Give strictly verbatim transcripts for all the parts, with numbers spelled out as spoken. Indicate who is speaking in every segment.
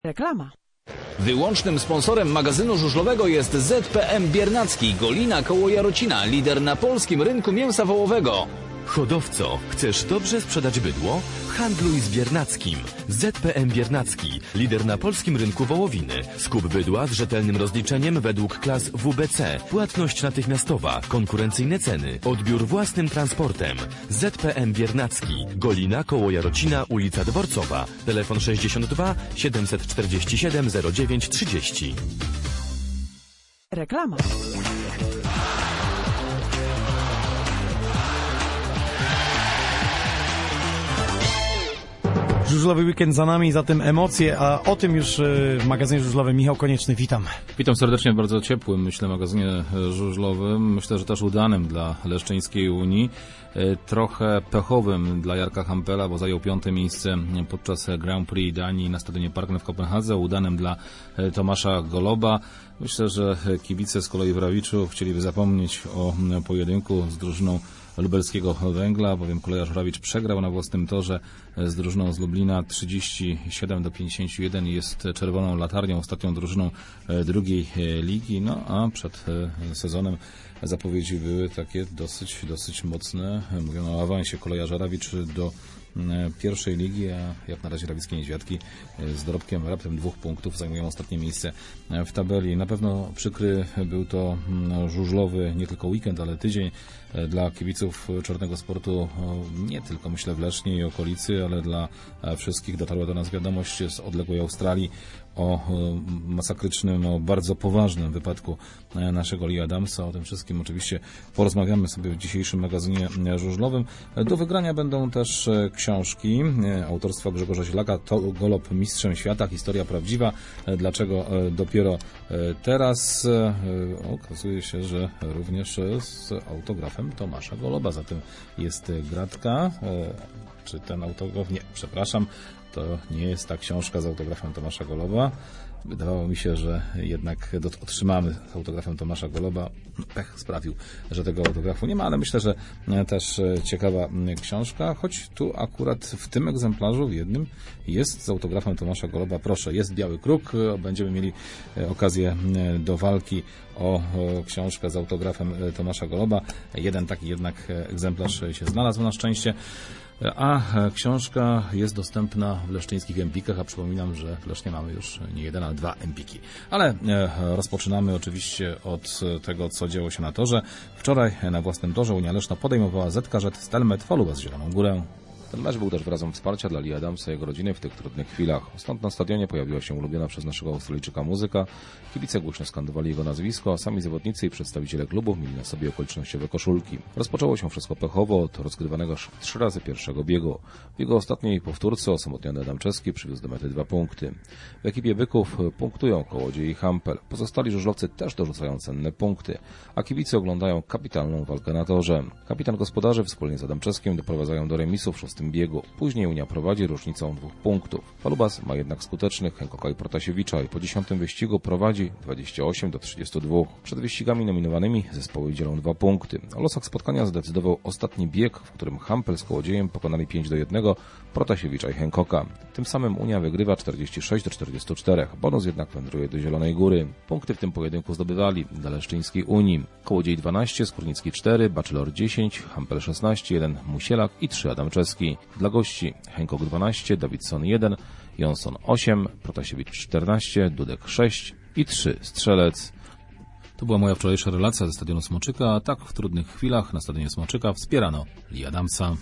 Speaker 1: Reklama.
Speaker 2: Wyłącznym sponsorem magazynu żużlowego jest Z P M Biernacki, Golina koło Jarocina, lider na polskim rynku mięsa wołowego.
Speaker 3: Hodowco, chcesz dobrze sprzedać bydło? Handluj z Biernackim. Z P M Biernacki, lider na polskim rynku wołowiny. Skup bydła z rzetelnym rozliczeniem według klas W B C. Płatność natychmiastowa, konkurencyjne ceny, odbiór własnym transportem. Z P M Biernacki, Golina koło Jarocina, ulica Dworcowa. Telefon sześćdziesiąt dwa siedemset czterdzieści siedem zero dziewięć trzydzieści.
Speaker 1: Reklama.
Speaker 4: Żużlowy weekend za nami, zatem emocje, a o tym już w magazynie żużlowym. Michał Konieczny, witam.
Speaker 5: Witam serdecznie w bardzo ciepłym, myślę, magazynie żużlowym. Myślę, że też udanym dla Leszczyńskiej Unii. Trochę pechowym dla Jarka Hampela, bo zajął piąte miejsce podczas Grand Prix Danii na stadionie Parken w Kopenhadze. Udanym dla Tomasza Goloba. Myślę, że kibice z kolei w Rawiczu chcieliby zapomnieć o pojedynku z drużyną lubelskiego Węgla, bowiem kolejarz Rawicz przegrał na własnym torze z drużyną z Lublina trzydzieści siedem do pięćdziesięciu jeden, jest czerwoną latarnią, ostatnią drużyną drugiej ligi, no a przed sezonem zapowiedzi były takie dosyć, dosyć mocne. Mówiono o awansie kolejarza Rawicz do pierwszej ligi, a jak na razie rawickie niedźwiadki z dorobkiem raptem dwóch punktów zajmują ostatnie miejsce w tabeli. Na pewno przykry był to żużlowy nie tylko weekend, ale tydzień dla kibiców czarnego sportu, nie tylko myślę w Lesznie i okolicy, ale dla wszystkich. Dotarła do nas wiadomość z odległej Australii o masakrycznym, o bardzo poważnym wypadku naszego Lee Adamsa. O tym wszystkim oczywiście porozmawiamy sobie w dzisiejszym magazynie żużlowym. Do wygrania będą też książki autorstwa Grzegorza Zielaka, to Golob mistrzem świata, historia prawdziwa. Dlaczego dopiero teraz? Okazuje się, że również z autografem Tomasza Goloba. Zatem jest gratka. Czy ten autograf? Nie, przepraszam. To nie jest ta książka z autografem Tomasza Goloba. Wydawało mi się, że jednak otrzymamy z autografem Tomasza Goloba. Pech sprawił, że tego autografu nie ma, ale myślę, że też ciekawa książka, choć tu akurat w tym egzemplarzu, w jednym, jest z autografem Tomasza Goloba. Proszę, jest biały kruk. Będziemy mieli okazję do walki o książkę z autografem Tomasza Goloba. Jeden taki jednak egzemplarz się znalazł na szczęście. A książka jest dostępna w leszczyńskich Empikach, a przypominam, że w Lesznie mamy już nie jeden, a dwa Empiki. Ale rozpoczynamy oczywiście od tego, co działo się na torze. Wczoraj na własnym torze Unia Leszno podejmowała Z K Z Stelmet Folubas Zieloną Górę.
Speaker 6: Ten mecz był też wyrazem wsparcia dla Lee Adamsa i jego rodziny w tych trudnych chwilach. Stąd na stadionie pojawiła się ulubiona przez naszego Australijczyka muzyka. Kibice głośno skandowali jego nazwisko, a sami zawodnicy i przedstawiciele klubu mieli na sobie okolicznościowe koszulki. Rozpoczęło się wszystko pechowo od rozgrywanego trzy razy pierwszego biegu. W jego ostatniej powtórce osamotniony Adamczewski przywiózł do mety dwa punkty. W ekipie Byków punktują Kołodziej i Hampel. Pozostali żużlowcy też dorzucają cenne punkty, a kibice oglądają kapitalną walkę na torze. Kapitan gospodarzy wspólnie z Adamczewskim doprowadzają do remisu w szóstym biegu. Później Unia prowadzi różnicą dwóch punktów. Folubas ma jednak skutecznych Henkoka i Protasiewicza i po dziesiątym wyścigu prowadzi dwadzieścia osiem do trzydziestu dwóch. Przed wyścigami nominowanymi zespoły dzielą dwa punkty. O losach spotkania zdecydował ostatni bieg, w którym Hampel z Kołodziejem pokonali pięć do jednego Protasiewicza i Henkoka. Tym samym Unia wygrywa czterdzieści sześć do czterdziestu czterech. Bonus jednak wędruje do Zielonej Góry. Punkty w tym pojedynku zdobywali dla Leszczyńskiej Unii Kołodziej dwanaście, Skórnicki cztery, Bachelor dziesięć, Hampel szesnaście, jeden Musielak i trzy Adamczewski. Dla gości Henkok dwanaście, Davidson jeden, Jonsson osiem, Protasiewicz czternaście, Dudek sześć i trzy Strzelec.
Speaker 5: To była moja wczorajsza relacja ze stadionu Smoczyka, a tak w trudnych chwilach na stadionie Smoczyka wspierano Lee Adamsa.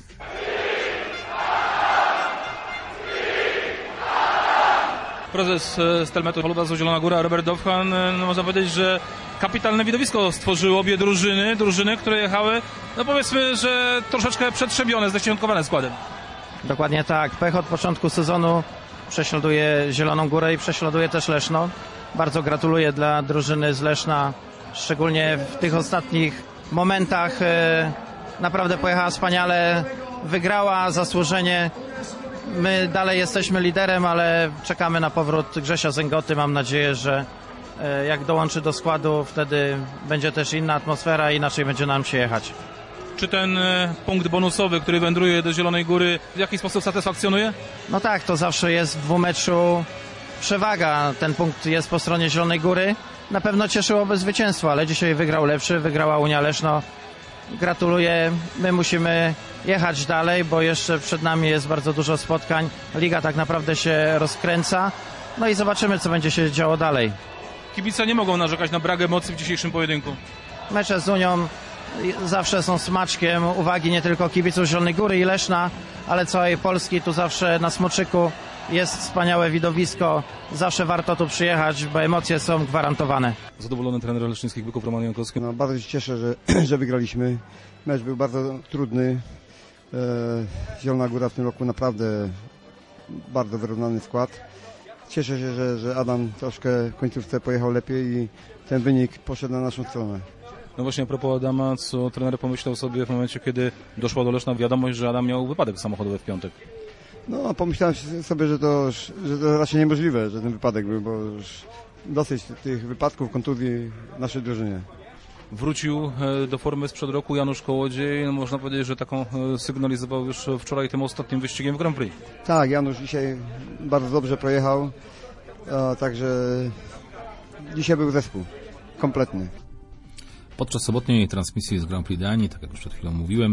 Speaker 7: Prezes Stelmetu Folubas Zielona Góra, Robert Dowchan, no można powiedzieć, że kapitalne widowisko stworzyły obie drużyny, drużyny, które jechały, no powiedzmy, że troszeczkę przetrzebione, zdeświątkowane składem.
Speaker 8: Dokładnie tak. Pech od początku sezonu prześladuje Zieloną Górę i prześladuje też Leszno. Bardzo gratuluję dla drużyny z Leszna, szczególnie w tych ostatnich momentach. Naprawdę pojechała wspaniale, wygrała zasłużenie. My dalej jesteśmy liderem, ale czekamy na powrót Grzesia Zęgoty. Mam nadzieję, że jak dołączy do składu, wtedy będzie też inna atmosfera i inaczej będzie nam się jechać.
Speaker 7: Czy ten punkt bonusowy, który wędruje do Zielonej Góry, w jakiś sposób satysfakcjonuje?
Speaker 8: No tak, to zawsze jest w dwumeczu przewaga, ten punkt jest po stronie Zielonej Góry. Na pewno cieszyłoby zwycięstwo, ale dzisiaj wygrał lepszy, wygrała Unia Leszno. Gratuluję, my musimy jechać dalej, bo jeszcze przed nami jest bardzo dużo spotkań. Liga tak naprawdę się rozkręca, no i zobaczymy, co będzie się działo dalej.
Speaker 7: Kibice nie mogą narzekać na brak emocji w dzisiejszym pojedynku.
Speaker 8: Mecze z Unią zawsze są smaczkiem uwagi nie tylko kibiców Zielonej Góry i Leszna, ale całej Polski. Tu zawsze na Smoczyku jest wspaniałe widowisko. Zawsze warto tu przyjechać, bo emocje są gwarantowane.
Speaker 5: Zadowolony trener leszczyńskich byków Roman Jankowski.
Speaker 1: No, bardzo się cieszę, że, że wygraliśmy. Mecz był bardzo trudny. E, Zielona Góra w tym roku naprawdę bardzo wyrównany skład. Cieszę się, że, że Adam troszkę w końcówce pojechał lepiej i ten wynik poszedł na naszą stronę.
Speaker 5: No właśnie a propos Adama, co trener pomyślał sobie w momencie, kiedy doszła do Leszna wiadomość, że Adam miał wypadek samochodowy w piątek?
Speaker 1: No, pomyślałem sobie, że to, że to raczej niemożliwe, że ten wypadek był, bo już dosyć tych wypadków, kontuzji w naszej drużynie.
Speaker 5: Wrócił do formy sprzed roku Janusz Kołodziej. No, można powiedzieć, że taką sygnalizował już wczoraj tym ostatnim wyścigiem w Grand Prix.
Speaker 1: Tak, Janusz dzisiaj bardzo dobrze projechał, a, także dzisiaj był zespół kompletny.
Speaker 5: Podczas sobotniej transmisji z Grand Prix Danii, tak jak już przed chwilą mówiłem,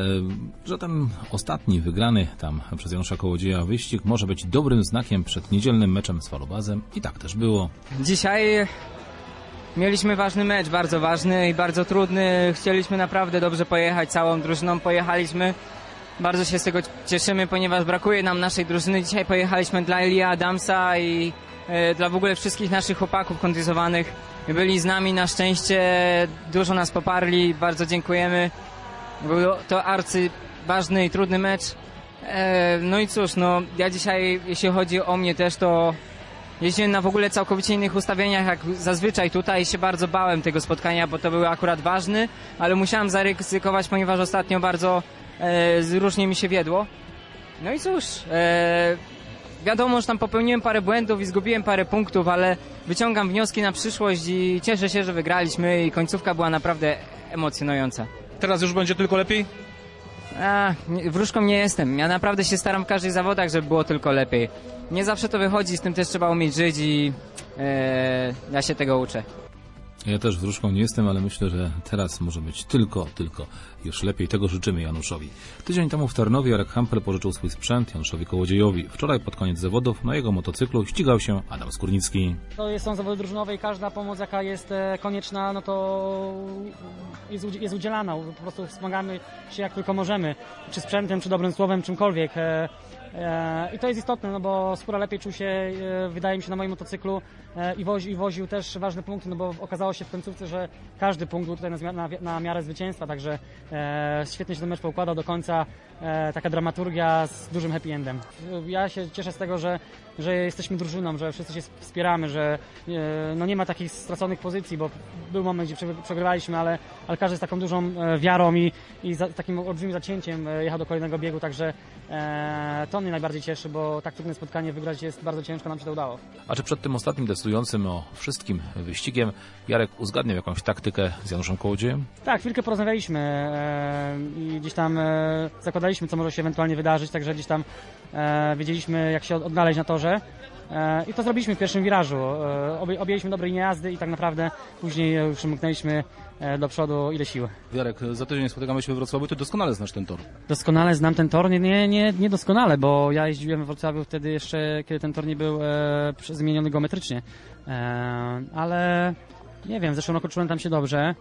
Speaker 5: że ten ostatni wygrany tam przez Janusza Kołodzieja wyścig może być dobrym znakiem przed niedzielnym meczem z Falubazem i tak też było.
Speaker 9: Dzisiaj mieliśmy ważny mecz, bardzo ważny i bardzo trudny. Chcieliśmy naprawdę dobrze pojechać, całą drużyną pojechaliśmy. Bardzo się z tego cieszymy, ponieważ brakuje nam naszej drużyny. Dzisiaj pojechaliśmy dla Elia Adamsa i e, dla w ogóle wszystkich naszych chłopaków kontuzjowanych. Byli z nami na szczęście, dużo nas poparli, bardzo dziękujemy. Był to arcy ważny i trudny mecz. E, no i cóż, no ja dzisiaj, jeśli chodzi o mnie też, to jeździłem na w ogóle całkowicie innych ustawieniach, jak zazwyczaj tutaj się bardzo bałem tego spotkania, bo to był akurat ważny, ale musiałem zaryzykować, ponieważ ostatnio bardzo e, różnie mi się wiedło. No i cóż, e, wiadomo, że tam popełniłem parę błędów i zgubiłem parę punktów, ale wyciągam wnioski na przyszłość i cieszę się, że wygraliśmy i końcówka była naprawdę emocjonująca.
Speaker 7: Teraz już będzie tylko lepiej?
Speaker 9: A, nie, wróżką nie jestem. Ja naprawdę się staram w każdych zawodach, żeby było tylko lepiej. Nie zawsze to wychodzi, z tym też trzeba umieć żyć i e, ja się tego uczę.
Speaker 5: Ja też wróżką nie jestem, ale myślę, że teraz może być tylko, tylko już lepiej. Tego życzymy Januszowi. Tydzień temu w Tarnowie Jarek Hampel pożyczył swój sprzęt Januszowi Kołodziejowi. Wczoraj pod koniec zawodów na jego motocyklu ścigał się Adam Skórnicki.
Speaker 10: To są zawody drużynowe i każda pomoc, jaka jest konieczna, no to jest, jest udzielana. Po prostu wspomagamy się jak tylko możemy. Czy sprzętem, czy dobrym słowem, czymkolwiek. I to jest istotne, no bo Skóra lepiej czuł się, wydaje mi się, na moim motocyklu i woził, i woził też ważne punkty, no bo okazało się w końcówce, że każdy punkt był tutaj na, na, na miarę zwycięstwa, także e, świetnie się ten mecz poukładał do końca, e, taka dramaturgia z dużym happy endem. Ja się cieszę z tego, że, że jesteśmy drużyną, że wszyscy się wspieramy, że e, no nie ma takich straconych pozycji, bo był moment, gdzie przegrywaliśmy, ale, ale każdy z taką dużą wiarą i, i za, takim olbrzymim zacięciem jechał do kolejnego biegu, także e, to mnie najbardziej cieszy, bo tak trudne spotkanie wygrać jest bardzo ciężko, nam się to udało.
Speaker 5: A czy przed tym ostatnim decydującym o wszystkim wyścigiem Jarek uzgadniał jakąś taktykę z Januszem Kołodziejem?
Speaker 10: Tak, chwilkę porozmawialiśmy e, i gdzieś tam e, zakładaliśmy, co może się ewentualnie wydarzyć, także gdzieś tam e, wiedzieliśmy, jak się odnaleźć na torze. I to zrobiliśmy w pierwszym wirażu. Objęliśmy dobrej jazdy i tak naprawdę później już przymknęliśmy do przodu ile siły.
Speaker 5: Jarek, za tydzień spotykamy się we Wrocławiu, ty doskonale znasz ten tor.
Speaker 10: Doskonale znam ten tor, nie, nie, nie, nie doskonale, bo ja jeździłem we Wrocławiu wtedy jeszcze, kiedy ten tor nie był e, zmieniony geometrycznie. E, ale nie wiem, w zeszłym roku czułem tam się dobrze.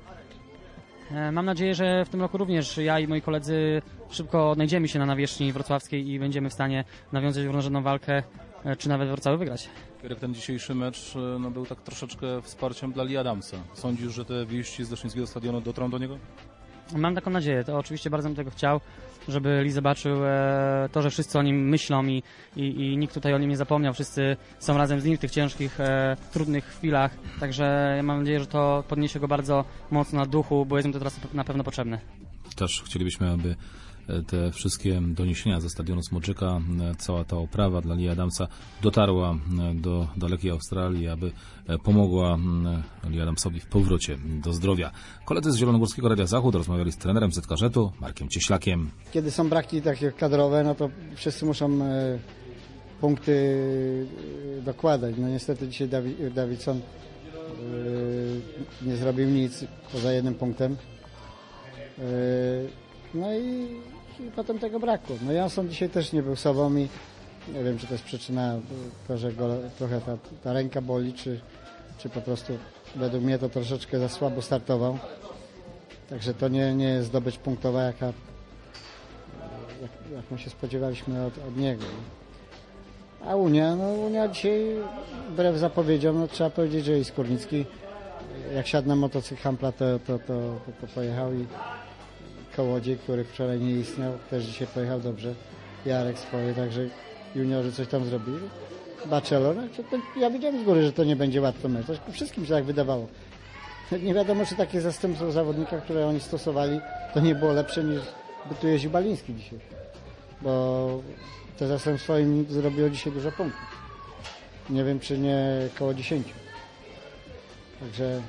Speaker 10: E, mam nadzieję, że w tym roku również ja i moi koledzy szybko odnajdziemy się na nawierzchni wrocławskiej i będziemy w stanie nawiązać równorzędną walkę, czy nawet Wrocławiu wygrać.
Speaker 5: Jarek, ten dzisiejszy mecz no, był tak troszeczkę wsparciem dla Lee Adamsa. Sądzisz, że te wieści z Leszczyńskiego Stadionu dotrą do niego?
Speaker 10: Mam taką nadzieję. To oczywiście bardzo bym tego chciał, żeby Lee zobaczył e, to, że wszyscy o nim myślą i, i, i nikt tutaj o nim nie zapomniał. Wszyscy są razem z nim w tych ciężkich, e, trudnych chwilach. Także ja mam nadzieję, że to podniesie go bardzo mocno na duchu, bo jest mu to teraz na pewno potrzebne.
Speaker 5: Też chcielibyśmy, aby te wszystkie doniesienia ze stadionu Smoczyka, cała ta oprawa dla Lee Adamsa dotarła do dalekiej Australii, aby pomogła Lee Adamsowi w powrocie do zdrowia. Koledzy z Zielonogórskiego Radia Zachód rozmawiali z trenerem Zetkarzetu, Markiem Cieślakiem.
Speaker 11: Kiedy są braki takie kadrowe, no to wszyscy muszą punkty dokładać. No niestety dzisiaj Dawi- Davidson yy, nie zrobił nic poza jednym punktem. Yy, no i, i potem tego brakło. No Jansson dzisiaj też nie był sobą i nie wiem, czy to jest przyczyna to, że go trochę ta, ta ręka boli, czy, czy po prostu według mnie to troszeczkę za słabo startował. Także to nie, nie jest zdobycz punktowa, jaka jak, jak my się spodziewaliśmy od, od niego. A Unia, no Unia dzisiaj wbrew zapowiedziom, no trzeba powiedzieć, że i Skórnicki jak siadł na motocykl Hampla, to, to, to, to pojechał i Kołodziej, który wczoraj nie istniał, też dzisiaj pojechał dobrze. Jarek swoje, także juniorzy coś tam zrobili. Bachelor, to ja wiedziałem z góry, że to nie będzie łatwy mecz. Wszystkim się tak wydawało. Nie wiadomo, czy takie zastępstwo zawodnika, które oni stosowali, to nie było lepsze niż by tu jeździł Baliński dzisiaj. Bo to zastępstwo im zrobiło dzisiaj dużo punktów. Nie wiem, czy nie koło dziesięciu. Także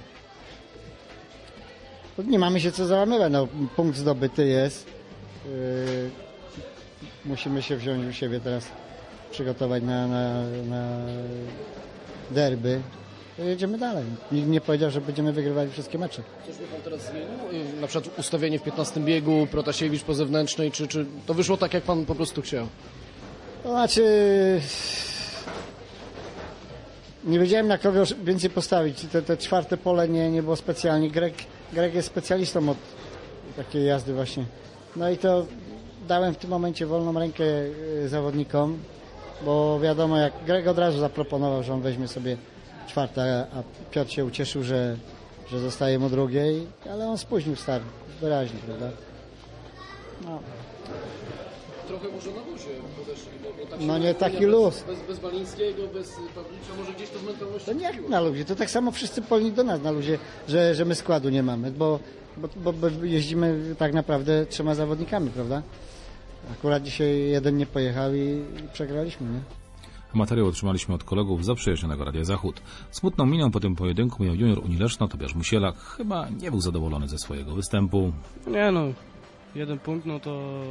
Speaker 11: nie mamy się co załamywać. No, punkt zdobyty jest. Yy, musimy się wziąć u siebie teraz, przygotować na, na, na derby. To jedziemy dalej. Nikt nie powiedział, że będziemy wygrywali wszystkie mecze.
Speaker 12: Coś by pan teraz zmienił? Na przykład ustawienie w piętnastym biegu, Protasiewicz po zewnętrznej, czy, czy to wyszło tak, jak pan po prostu chciał?
Speaker 11: To znaczy... Nie wiedziałem, na kogo więcej postawić. Te, te czwarte pole nie, nie było specjalnie. Greg, Greg jest specjalistą od takiej jazdy właśnie. No i to dałem w tym momencie wolną rękę zawodnikom, bo wiadomo, jak Greg od razu zaproponował, że on weźmie sobie czwarte, a Piotr się ucieszył, że, że zostaje mu drugie, ale on spóźnił start wyraźnie, prawda? No.
Speaker 12: Trochę może na luzie podeszli, bo, bo tak
Speaker 11: no
Speaker 12: się
Speaker 11: nie taki
Speaker 12: bez,
Speaker 11: luz.
Speaker 12: Bez, bez Balińskiego, bez Pawlicza, może gdzieś to z mentalności...
Speaker 11: To nie jak na luzie, to tak samo wszyscy polni do nas na luzie, że, że my składu nie mamy, bo, bo, bo, bo jeździmy tak naprawdę trzema zawodnikami, prawda? Akurat dzisiaj jeden nie pojechał i, i przegraliśmy, nie?
Speaker 5: Materiał otrzymaliśmy od kolegów z zaprzyjaźnionego Radia Zachód. Smutną miną po tym pojedynku miał junior Unii Leszno Tobiasz Musielak. Chyba nie był zadowolony ze swojego występu.
Speaker 13: Nie no, jeden punkt, no to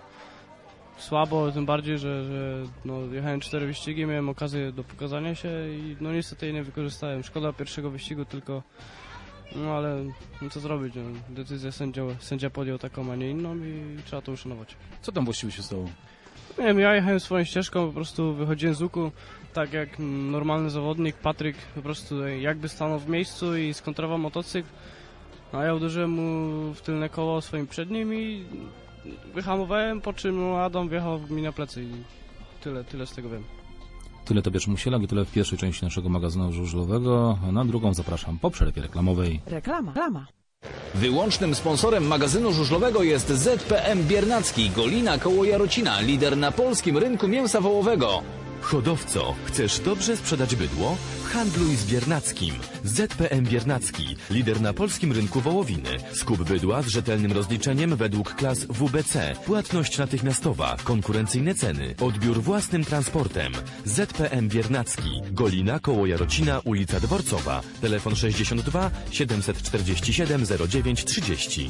Speaker 13: słabo, tym bardziej, że, że no, jechałem cztery wyścigi, miałem okazję do pokazania się i no niestety jej nie wykorzystałem. Szkoda pierwszego wyścigu tylko, no ale no, co zrobić, no, decyzję sędzia, sędzia podjął taką, a nie inną i trzeba to uszanować.
Speaker 5: Co tam właściwie się stało?
Speaker 13: Nie wiem, ja jechałem swoją ścieżką, po prostu wychodziłem z łuku, tak jak normalny zawodnik, Patryk po prostu jakby stanął w miejscu i skontrował motocykl, a ja uderzyłem mu w tylne koło swoim przednim i wyhamowałem, po czym Adam wjechał mi na plecy i tyle, tyle z tego wiem.
Speaker 5: Tyle Tobiasz Musielak i tyle w pierwszej części naszego magazynu żużlowego. Na drugą zapraszam po przerwie reklamowej.
Speaker 14: Reklama. Reklama.
Speaker 2: Wyłącznym sponsorem magazynu żużlowego jest Z P M Biernacki, Golina koło Jarocina, lider na polskim rynku mięsa wołowego.
Speaker 3: Hodowco, chcesz dobrze sprzedać bydło? Handluj z Biernackim. Z P M Biernacki, lider na polskim rynku wołowiny. Skup bydła z rzetelnym rozliczeniem według klas W B C. Płatność natychmiastowa, konkurencyjne ceny, odbiór własnym transportem. Z P M Biernacki, Golina koło Jarocina, ulica Dworcowa. Telefon sześćdziesiąt dwa siedemset czterdzieści siedem zero dziewięć trzydzieści.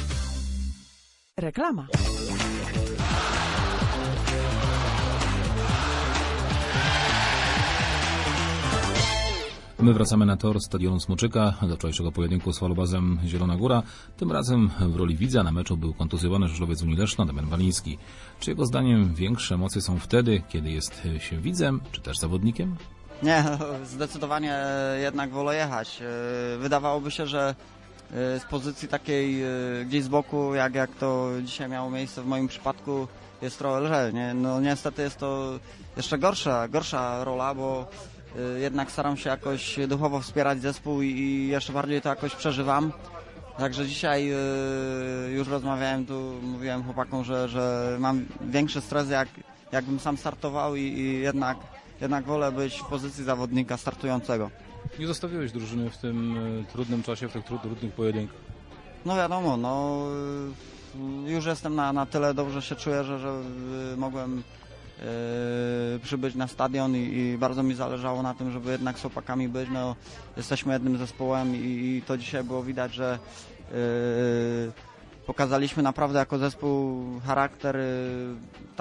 Speaker 14: Reklama.
Speaker 5: My wracamy na tor stadionu Smoczyka do wczorajszego pojedynku z Falobazem Zielona Góra. Tym razem w roli widza na meczu był kontuzjowany żużlowiec Unii Leszno Damian Baliński. Czy jego zdaniem większe emocje są wtedy, kiedy jest się widzem, czy też zawodnikiem?
Speaker 15: Nie, zdecydowanie jednak wolę jechać. Wydawałoby się, że z pozycji takiej gdzieś z boku, jak, jak to dzisiaj miało miejsce w moim przypadku, jest trochę lżej. Nie? No niestety jest to jeszcze gorsza, gorsza rola, bo jednak staram się jakoś duchowo wspierać zespół i jeszcze bardziej to jakoś przeżywam. Także dzisiaj już rozmawiałem tu, mówiłem chłopakom, że, że mam większy stres, jak, jakbym sam startował i, i jednak, jednak wolę być w pozycji zawodnika startującego.
Speaker 5: Nie zostawiłeś drużyny w tym trudnym czasie, w tych trudnych pojedynkach?
Speaker 15: No wiadomo, no już jestem na, na tyle dobrze się czuję, że, że mogłem Yy, przybyć na stadion i, i bardzo mi zależało na tym, żeby jednak z chłopakami być. No, jesteśmy jednym zespołem i, i to dzisiaj było widać, że yy, pokazaliśmy naprawdę jako zespół charakter, yy, tak,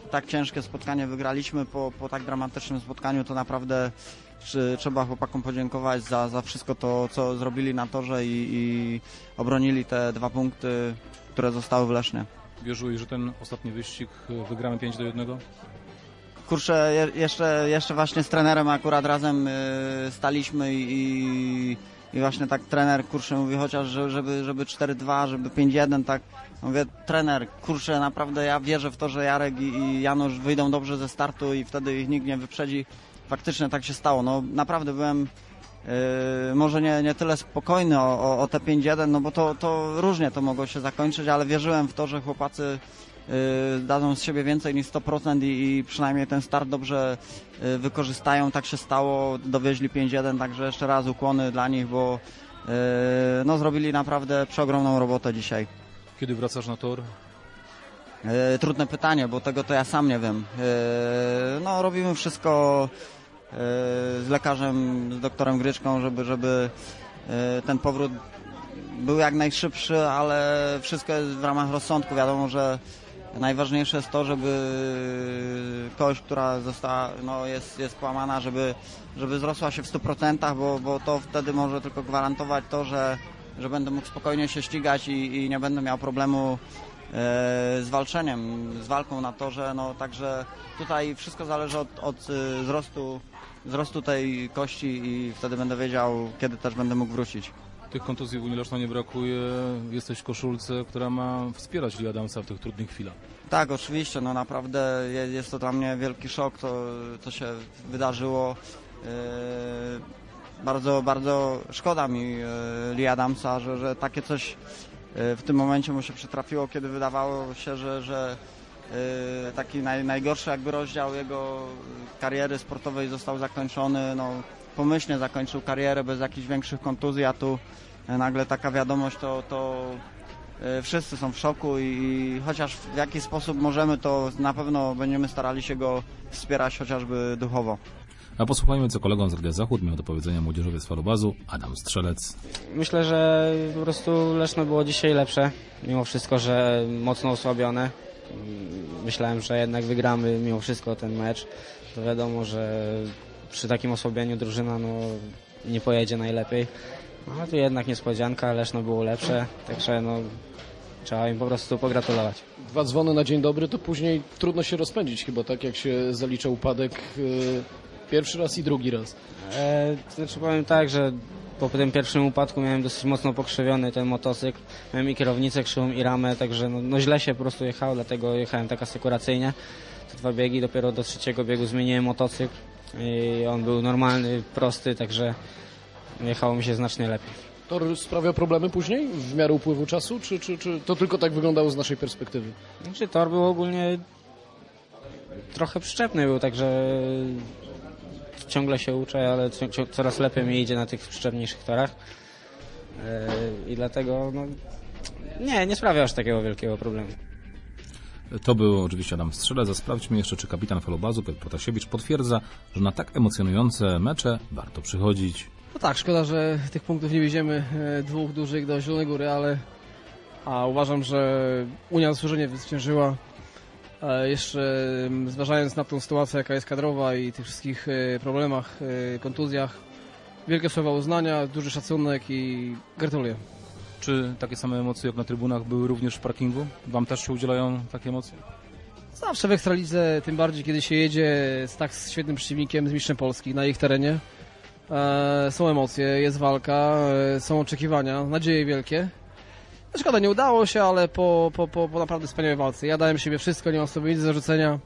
Speaker 15: tak ciężkie spotkanie wygraliśmy po, po tak dramatycznym spotkaniu, to naprawdę czy, trzeba chłopakom podziękować za, za wszystko to, co zrobili na torze i, i obronili te dwa punkty, które zostały w Lesznie.
Speaker 5: Wierzyłeś, że ten ostatni wyścig wygramy pięć do jednego?
Speaker 15: Kurczę, je, jeszcze, jeszcze właśnie z trenerem akurat razem y, staliśmy i, i właśnie tak trener, kurczę, mówi chociaż, że, żeby, żeby cztery dwa, żeby pięć jeden, tak. Mówię, trener, kurczę, naprawdę ja wierzę w to, że Jarek i, i Janusz wyjdą dobrze ze startu i wtedy ich nikt nie wyprzedzi. Faktycznie tak się stało. No naprawdę byłem yy, może nie, nie tyle spokojny o, o, o te pięć jeden, no bo to, to różnie to mogło się zakończyć, ale wierzyłem w to, że chłopacy yy, dadzą z siebie więcej niż sto procent i, i przynajmniej ten start dobrze yy, wykorzystają. Tak się stało, dowieźli pięć jeden, także jeszcze raz ukłony dla nich, bo yy, no, zrobili naprawdę przeogromną robotę dzisiaj.
Speaker 5: Kiedy wracasz na tor?
Speaker 15: Yy, trudne pytanie, bo tego to ja sam nie wiem. Yy, no robimy wszystko yy, z lekarzem, z doktorem Gryczką, żeby, żeby yy, ten powrót był jak najszybszy, ale wszystko jest w ramach rozsądku. Wiadomo, że najważniejsze jest to, żeby kość, która została, no, jest, jest połamana, żeby, żeby wzrosła się w stu procentach, bo, bo to wtedy może tylko gwarantować to, że, że będę mógł spokojnie się ścigać i, i nie będę miał problemu z walczeniem, z walką na torze, no także tutaj wszystko zależy od, od wzrostu, wzrostu tej kości i wtedy będę wiedział, kiedy też będę mógł wrócić.
Speaker 5: Tych kontuzji w Unii Leszno nie brakuje, jesteś w koszulce, która ma wspierać Lee Adamsa w tych trudnych chwilach. Tak, oczywiście, no naprawdę jest to dla mnie wielki szok, to co się wydarzyło. Yy, bardzo, bardzo szkoda mi yy, Lee Adamsa, że, że takie coś w tym momencie mu się przytrafiło, kiedy wydawało się, że, że yy, taki naj, najgorszy jakby rozdział jego kariery sportowej został zakończony. No, pomyślnie zakończył karierę bez jakichś większych kontuzji, a tu nagle taka wiadomość, to, to yy, wszyscy są w szoku i, i chociaż w jakiś sposób możemy, to na pewno będziemy starali się go wspierać chociażby duchowo. A posłuchajmy, co kolegom z Radia Zachód miał do powiedzenia młodzieżowiec Falubazu Adam Strzelec.
Speaker 9: Myślę, że po prostu Leszno było dzisiaj lepsze, mimo wszystko, że mocno osłabione. Myślałem, że jednak wygramy mimo wszystko ten mecz. To wiadomo, że przy takim osłabieniu drużyna no, nie pojedzie najlepiej. No ale tu jednak niespodzianka, Leszno było lepsze, także no, trzeba im po prostu pogratulować.
Speaker 12: Dwa dzwony na dzień dobry, to później trudno się rozpędzić chyba, tak jak się zalicza upadek yy, pierwszy raz i drugi raz.
Speaker 9: E, to znaczy powiem tak, że po tym pierwszym upadku miałem dosyć mocno pokrzywiony ten motocykl. Miałem i kierownicę krzywą i ramę, także no, no źle się po prostu jechało, dlatego jechałem tak asekuracyjnie. Te dwa biegi, dopiero do trzeciego biegu zmieniłem motocykl i on był normalny, prosty, także jechało mi się znacznie lepiej.
Speaker 12: Tor sprawia problemy później w miarę upływu czasu, czy, czy, czy to tylko tak wyglądało z naszej perspektywy?
Speaker 9: Znaczy, tor był ogólnie trochę przyczepny był, także ciągle się uczę, ale coraz lepiej mi idzie na tych przyczepniejszych torach yy, i dlatego no, nie, nie sprawia aż takiego wielkiego problemu.
Speaker 5: To był oczywiście Adam Strzelec, a sprawdźmy jeszcze, czy kapitan Falubazu Piotr Protasiewicz potwierdza, że na tak emocjonujące mecze warto przychodzić.
Speaker 13: No tak, szkoda, że tych punktów nie wieziemy dwóch dużych do Zielonej Góry, ale a uważam, że Unia zasłużenie zwyciężyła. Jeszcze zważając na tą sytuację, jaka jest kadrowa i tych wszystkich problemach, kontuzjach, wielkie słowa uznania, duży szacunek i gratuluję.
Speaker 5: Czy takie same emocje jak na trybunach były również w parkingu? Wam też się udzielają takie emocje?
Speaker 13: Zawsze w Ekstralidze, tym bardziej kiedy się jedzie z tak świetnym przeciwnikiem, z mistrzem Polski na ich terenie. E, są emocje, jest walka, e, są oczekiwania, nadzieje wielkie. Szkoda, nie udało się, ale po, po, po, po naprawdę wspaniałej walce. Ja dałem siebie wszystko, nie mam sobie nic do zarzucenia.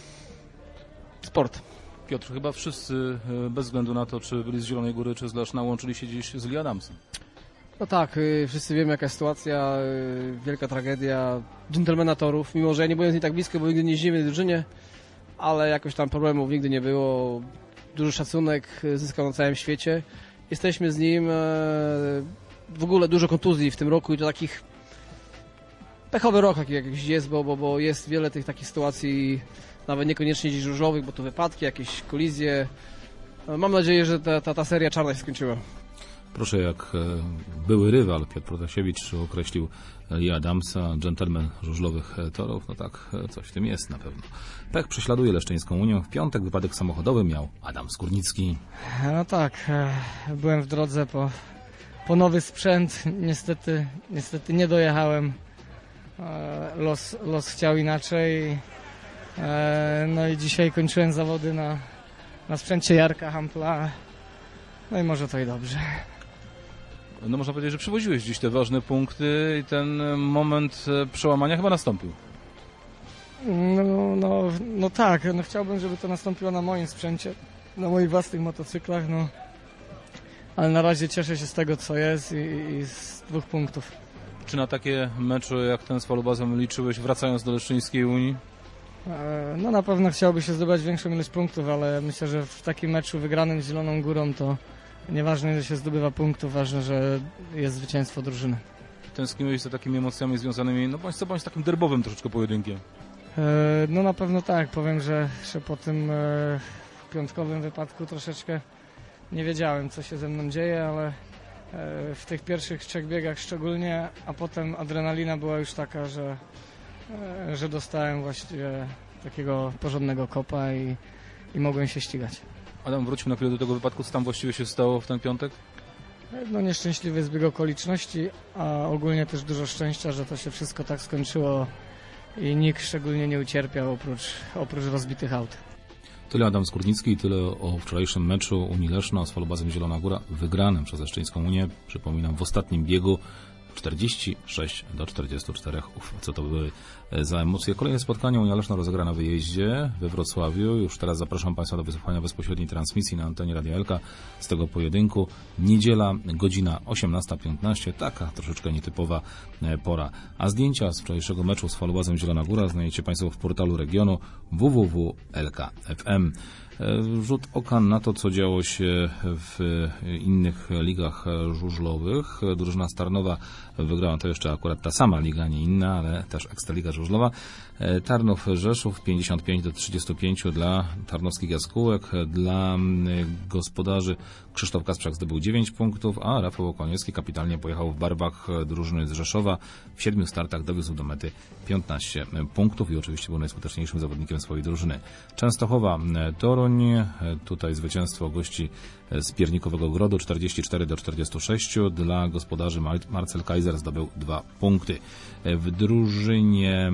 Speaker 13: Sport.
Speaker 5: Piotr, chyba wszyscy, bez względu na to, czy byli z Zielonej Góry, czy z Leszna, łączyli się dziś z Lee Adamsem.
Speaker 13: No tak, wszyscy wiemy, jaka jest sytuacja, wielka tragedia dżentelmena torów, mimo że ja nie byłem z nim tak blisko, bo nigdy nie jeździłem w drużynie, ale jakoś tam problemów nigdy nie było. Duży szacunek zyskał na całym świecie. Jesteśmy z nim, w ogóle dużo kontuzji w tym roku i to takich pechowy rok jakiś jest, bo, bo, bo jest wiele tych takich sytuacji, nawet niekoniecznie dziś żużlowych, bo to wypadki, jakieś kolizje. Mam nadzieję, że ta, ta, ta seria czarna się skończyła.
Speaker 5: Proszę, jak były rywal Piotr Protasiewicz określił Lee Adamsa, dżentelmen żużlowych torów, no tak, coś w tym jest na pewno. Pech prześladuje Leszczyńską Unię. W piątek wypadek samochodowy miał Adam Skórnicki.
Speaker 14: No tak, byłem w drodze po, po nowy sprzęt. Niestety, niestety nie dojechałem. Los, los chciał inaczej. No i dzisiaj kończyłem zawody na, na sprzęcie Jarka Hampla. No i może to i dobrze.
Speaker 5: No można powiedzieć, że przywoziłeś dziś te ważne punkty i ten moment przełamania chyba nastąpił.
Speaker 14: No, no, no tak, no chciałbym, żeby to nastąpiło na moim sprzęcie, na moich własnych motocyklach, no. Ale na razie cieszę się z tego, co jest i, i z dwóch punktów.
Speaker 5: Czy na takie mecze jak ten z Falubazem liczyłeś, wracając do Leszczyńskiej Unii?
Speaker 14: No na pewno chciałoby się zdobywać większą ilość punktów, ale myślę, że w takim meczu wygranym z Zieloną Górą to nieważne, że się zdobywa punktów, ważne, że jest zwycięstwo drużyny.
Speaker 5: Tęskniłeś za takimi emocjami związanymi, no bądź co bądź takim derbowym troszeczkę pojedynkiem.
Speaker 14: No na pewno tak, powiem, że, że po tym piątkowym wypadku troszeczkę nie wiedziałem, co się ze mną dzieje, ale w tych pierwszych trzech biegach szczególnie, a potem adrenalina była już taka, że, że dostałem właściwie takiego porządnego kopa i, i mogłem się ścigać.
Speaker 5: Adam, wróćmy na chwilę do tego wypadku. Co tam właściwie się stało w ten piątek?
Speaker 14: No nieszczęśliwy zbieg okoliczności, a ogólnie też dużo szczęścia, że to się wszystko tak skończyło i nikt szczególnie nie ucierpiał oprócz, oprócz rozbitych aut.
Speaker 5: Tyle Adam Skórnicki i tyle o wczorajszym meczu Unii Leszno z Falubazem Zielona Góra, wygranym przez Leszczyńską Unię. Przypominam, w ostatnim biegu czterdzieści sześć do czterdziestu czterech. Uf, co to były za emocje. Kolejne spotkanie Unia Leszno rozegra na wyjeździe we Wrocławiu. Już teraz zapraszam Państwa do wysłuchania bezpośredniej transmisji na antenie Radia Elka z tego pojedynku. Niedziela, godzina osiemnasta piętnaście. Taka troszeczkę nietypowa pora. A zdjęcia z wczorajszego meczu z Falubazem Zielona Góra znajdziecie Państwo w portalu regionu w w w kropka l k kropka f m. Rzut oka na to, co działo się w innych ligach żużlowych. Drużyna Tarnowa wygrała, to jeszcze akurat ta sama liga, nie inna, ale też Ekstraliga żużlowa. Tarnów Rzeszów pięćdziesiąt pięć do trzydziestu pięciu dla tarnowskich jaskółek. Dla gospodarzy Krzysztof Kasprzak zdobył dziewięć punktów, a Rafał Okoniecki kapitalnie pojechał w barwach drużyny z Rzeszowa. W siedmiu startach dowiózł do mety piętnaście punktów i oczywiście był najskuteczniejszym zawodnikiem swojej drużyny. Częstochowa Toruń, tutaj zwycięstwo gości z Piernikowego Grodu czterdzieści cztery do czterdziestu sześciu. Dla gospodarzy Marcel Kaiser zdobył dwa punkty. W drużynie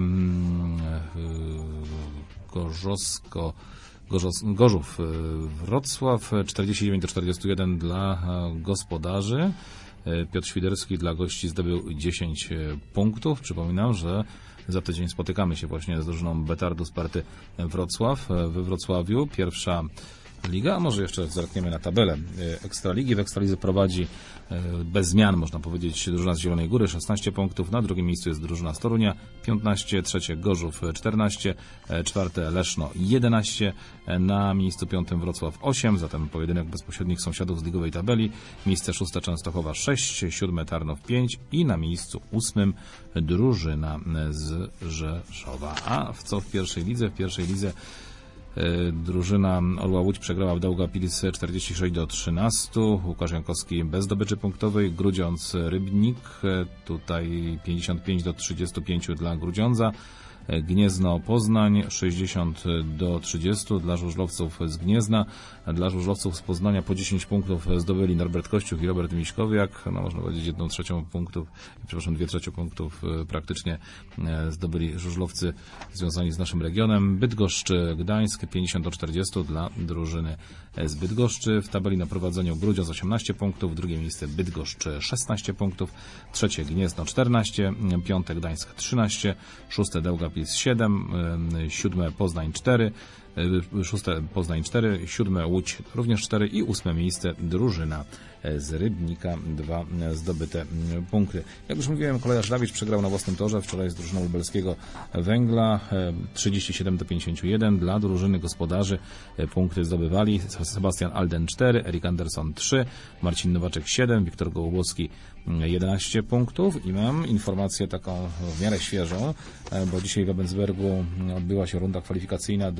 Speaker 5: Gorzowsko Gorzos, Gorzów Wrocław czterdzieści dziewięć do czterdziestu jeden dla gospodarzy. Piotr Świderski dla gości zdobył dziesięć punktów. Przypominam, że za tydzień spotykamy się właśnie z drużyną Betardu Sparty Wrocław we Wrocławiu. Pierwsza liga, a może jeszcze zerkniemy na tabelę Ekstraligi. W Ekstralidze prowadzi bez zmian, można powiedzieć, drużyna z Zielonej Góry, szesnaście punktów. Na drugim miejscu jest drużyna z Torunia, piętnaście, trzecie Gorzów, czternaście, czwarte Leszno, jedenaście, na miejscu piątym Wrocław, osiem, zatem pojedynek bezpośrednich sąsiadów z ligowej tabeli. Miejsce szóste Częstochowa, sześć, siódme Tarnów, pięć i na miejscu ósmym drużyna z Rzeszowa. A w co w pierwszej lidze? W pierwszej lidze drużyna Orła Łódź przegrała w Daugavpils czterdzieści sześć do trzynastu. Łukasz Jankowski bez zdobyczy punktowej. Grudziądz Rybnik tutaj pięćdziesiąt pięć do trzydziestu pięciu dla Grudziądza. Gniezno Poznań sześćdziesiąt do trzydziestu dla żużlowców z Gniezna. Dla żużlowców z Poznania po dziesięć punktów zdobyli Norbert Kościuch i Robert Miśkowiak. No, można powiedzieć jedną trzecią punktów, przepraszam, dwie trzecie punktów praktycznie zdobyli żużlowcy związani z naszym regionem. Bydgoszcz Gdańsk pięćdziesiąt do czterdziestu dla drużyny z Bydgoszczy. W tabeli na prowadzeniu Grudziądz osiemnaście punktów, drugie miejsce Bydgoszcz szesnaście punktów, trzecie Gniezno czternaście, piąte Gdańsk trzynaście, szóste Daugavpils siedem, siódme Poznań cztery, szóste Poznań cztery, siódme Łódź również cztery i ósme miejsce drużyna z Rybnika, dwa zdobyte punkty. Jak już mówiłem, kolejarz Rawicz przegrał na własnym torze wczoraj z drużyną lubelskiego Węgla trzydzieści siedem do pięćdziesięciu jeden. Dla drużyny gospodarzy punkty zdobywali Sebastian Alden cztery, Erik Anderson trzy, Marcin Nowaczek siedem, Wiktor Gołubowski jedenaście punktów i mam informację taką w miarę świeżą, bo dzisiaj w Ebensbergu odbyła się runda kwalifikacyjna do przyszłego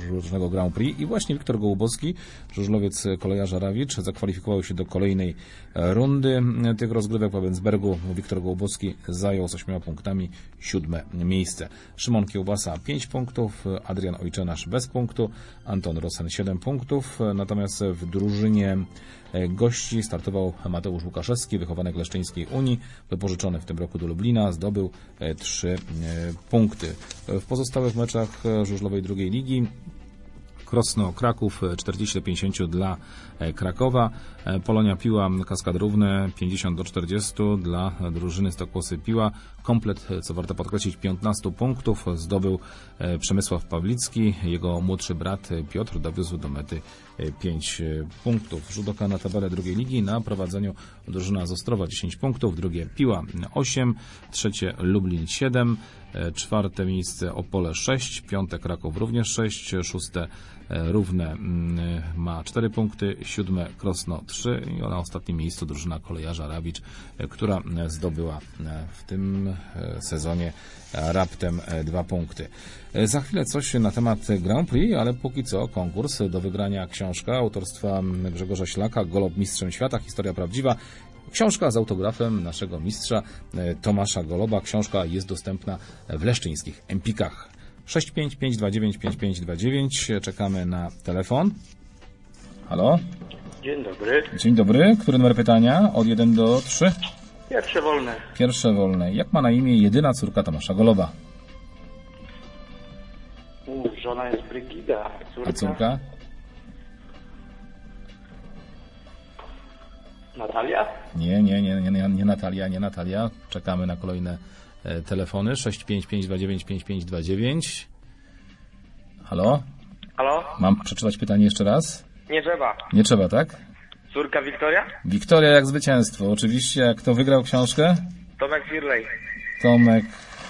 Speaker 5: żużlowego Grand Prix i właśnie Wiktor Gołubowski, żużlowiec kolejarza Rawicz, zakwalifikował się do kolejnej rundy tych rozgrywek w Ebensbergu. Wiktor Gołubowski zajął z ośmioma punktami siódme miejsce. Szymon Kiełbasa pięć punktów, Adrian Ojczenasz bez punktu, Anton Rosen siedem punktów, natomiast w drużynie gości startował Mateusz Łukaszewski, wychowanek Leszczyńskiej Unii, wypożyczony w tym roku do Lublina, zdobył trzy punkty. W pozostałych meczach żużlowej drugiej ligi Krosno Kraków czterdzieści do pięćdziesięciu dla Krakowa, Polonia Piła Kaskad Równe pięćdziesiąt do czterdziestu dla drużyny Stokłosy Piła. Komplet, co warto podkreślić, piętnaście punktów zdobył Przemysław Pawlicki. Jego młodszy brat Piotr dowiózł do mety pięć punktów. Rzut oka na tabelę drugiej ligi. Na prowadzeniu drużyna z Ostrowa dziesięć punktów, drugie Piła osiem, trzecie Lublin siedem, czwarte miejsce Opole sześć, piąte Kraków również sześć, szóste Równe ma cztery punkty, siódme Krosno trzy i na ostatnim miejscu drużyna kolejarza Rawicz, która zdobyła w tym sezonie raptem dwa punkty. Za chwilę coś na temat Grand Prix, ale póki co konkurs do wygrania książka autorstwa Grzegorza Ślaka, Golob mistrzem świata, historia prawdziwa. Książka z autografem naszego mistrza Tomasza Goloba. Książka jest dostępna w leszczyńskich Empikach. sześć pięć pięć dwa dziewięć pięć pięć dwa dziewięć. Czekamy na telefon. Halo?
Speaker 16: Dzień dobry.
Speaker 5: Dzień dobry. Który numer pytania? Od jeden do trzy?
Speaker 16: Pierwsze wolne.
Speaker 5: Pierwsze wolne. Jak ma na imię jedyna córka Tomasza Goloba?
Speaker 16: U, żona jest Brygida. Córka?
Speaker 5: A córka?
Speaker 16: Natalia?
Speaker 5: Nie, nie, nie, nie, nie, nie Natalia, nie Natalia. Czekamy na kolejne e, telefony. sześć pięć pięć dwa dziewięć pięć pięć dwa dziewięć. Halo?
Speaker 16: Halo?
Speaker 5: Mam przeczytać pytanie jeszcze raz?
Speaker 16: Nie trzeba.
Speaker 5: Nie trzeba, tak?
Speaker 16: Córka Wiktoria?
Speaker 5: Wiktoria jak zwycięstwo. Oczywiście. A kto wygrał książkę?
Speaker 16: Tomek Firlej.
Speaker 5: Tomek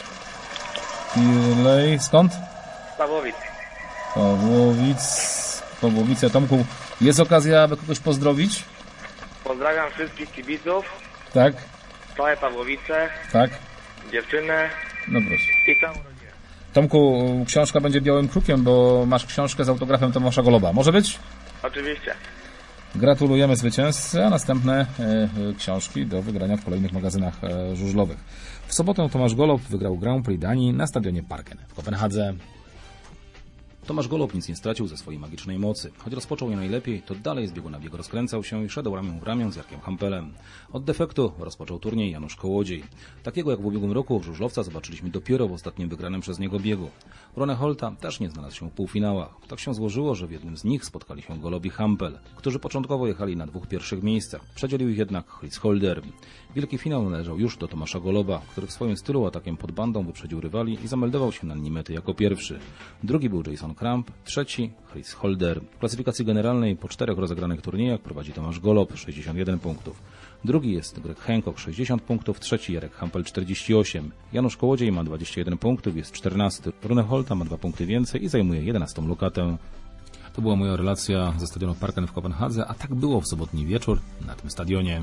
Speaker 5: Firlej. Skąd?
Speaker 16: Z Pawłowic.
Speaker 5: Pawłowic. Pawłowice. Tomku, jest okazja, aby kogoś pozdrowić?
Speaker 16: Pozdrawiam wszystkich kibiców.
Speaker 5: Tak?
Speaker 16: Całe Pawłowice.
Speaker 5: Tak?
Speaker 16: Dziewczynę.
Speaker 5: No proszę.
Speaker 16: I całą rodzinę.
Speaker 5: Tomku, książka będzie białym krukiem, bo masz książkę z autografem Tomasza Goloba. Może być?
Speaker 16: Oczywiście.
Speaker 5: Gratulujemy zwycięzcy, a następne e, książki do wygrania w kolejnych magazynach e, żużlowych. W sobotę Tomasz Golob wygrał Grand Prix Danii na stadionie Parken w Kopenhadze. Tomasz Golob nic nie stracił ze swojej magicznej mocy. Choć rozpoczął je najlepiej, to dalej z biegu na bieg rozkręcał się i szedł ramię w ramię z Jarkiem Hampelem. Od defektu rozpoczął turniej Janusz Kołodziej. Takiego jak w ubiegłym roku żużlowca zobaczyliśmy dopiero w ostatnim wygranym przez niego biegu. Rone Holta też nie znalazł się w półfinałach. Tak się złożyło, że w jednym z nich spotkali się Golob i Hampel, którzy początkowo jechali na dwóch pierwszych miejscach. Przedzielił ich jednak Fritz Holder. Wielki finał należał już do Tomasza Goloba, który w swoim stylu atakiem pod bandą wyprzedził rywali i zameldował się na linii mety jako pierwszy. Drugi był Jason Kramp, trzeci Fritz Holder. W klasyfikacji generalnej po czterech rozegranych turniejach prowadzi Tomasz Golob, sześćdziesiąt jeden punktów. Drugi jest Greg Hancock, sześćdziesiąt punktów, trzeci Jarek Hampel, czterdzieści osiem. Janusz Kołodziej ma dwadzieścia jeden punktów, jest czternasty. Rune Holta ma dwa punkty więcej i zajmuje jedenastą lokatę. To była moja relacja ze stadionu Parken w Kopenhadze, a tak było w sobotni wieczór na tym stadionie.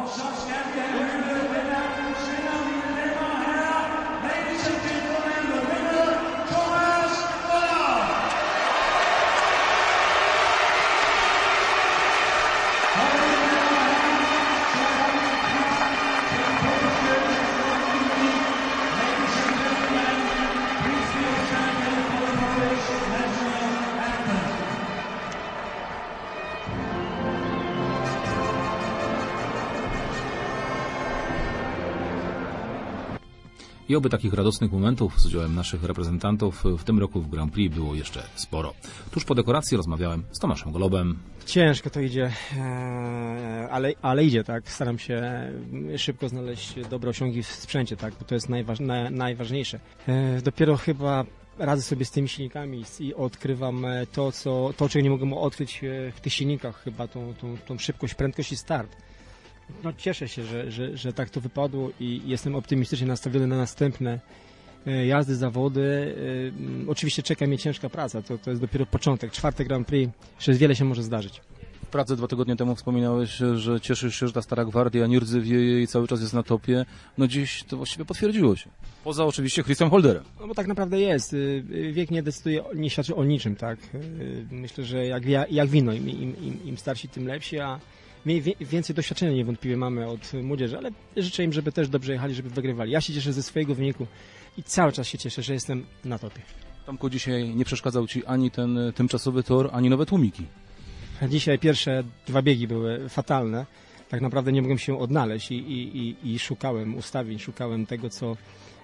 Speaker 5: I oby takich radosnych momentów z udziałem naszych reprezentantów w tym roku w Grand Prix było jeszcze sporo. Tuż po dekoracji rozmawiałem z Tomaszem Golobem.
Speaker 17: Ciężko to idzie, ale, ale idzie, tak. Staram się szybko znaleźć dobre osiągi w sprzęcie, tak, bo to jest najważ, na, najważniejsze. Dopiero chyba radzę sobie z tymi silnikami i odkrywam to, co, to czego nie mogłem odkryć w tych silnikach, chyba tą, tą, tą szybkość, prędkość i start. No, cieszę się, że, że, że tak to wypadło i jestem optymistycznie nastawiony na następne jazdy, zawody. Oczywiście czeka mnie ciężka praca, to, to jest dopiero początek. Czwarty Grand Prix, jeszcze wiele się może zdarzyć.
Speaker 5: Pradze dwa tygodnie temu wspominałeś, że cieszysz się, że ta stara gwardia nie rdzewieje i cały czas jest na topie. No dziś to właściwie potwierdziło się. Poza oczywiście Chrisem Holderem.
Speaker 17: No bo tak naprawdę jest. Wiek nie decyduje, nie świadczy o niczym, tak? Myślę, że jak, jak wino, im, im, im starsi, tym lepsi, a my więcej doświadczenia niewątpliwie mamy od młodzieży, ale życzę im, żeby też dobrze jechali, żeby wygrywali. Ja się cieszę ze swojego wyniku i cały czas się cieszę, że jestem na topie.
Speaker 5: Tomku, dzisiaj nie przeszkadzał Ci ani ten tymczasowy tor, ani nowe tłumiki.
Speaker 17: Dzisiaj pierwsze dwa biegi były fatalne. Tak naprawdę nie mogłem się odnaleźć i, i, i, i szukałem ustawień, szukałem tego, co,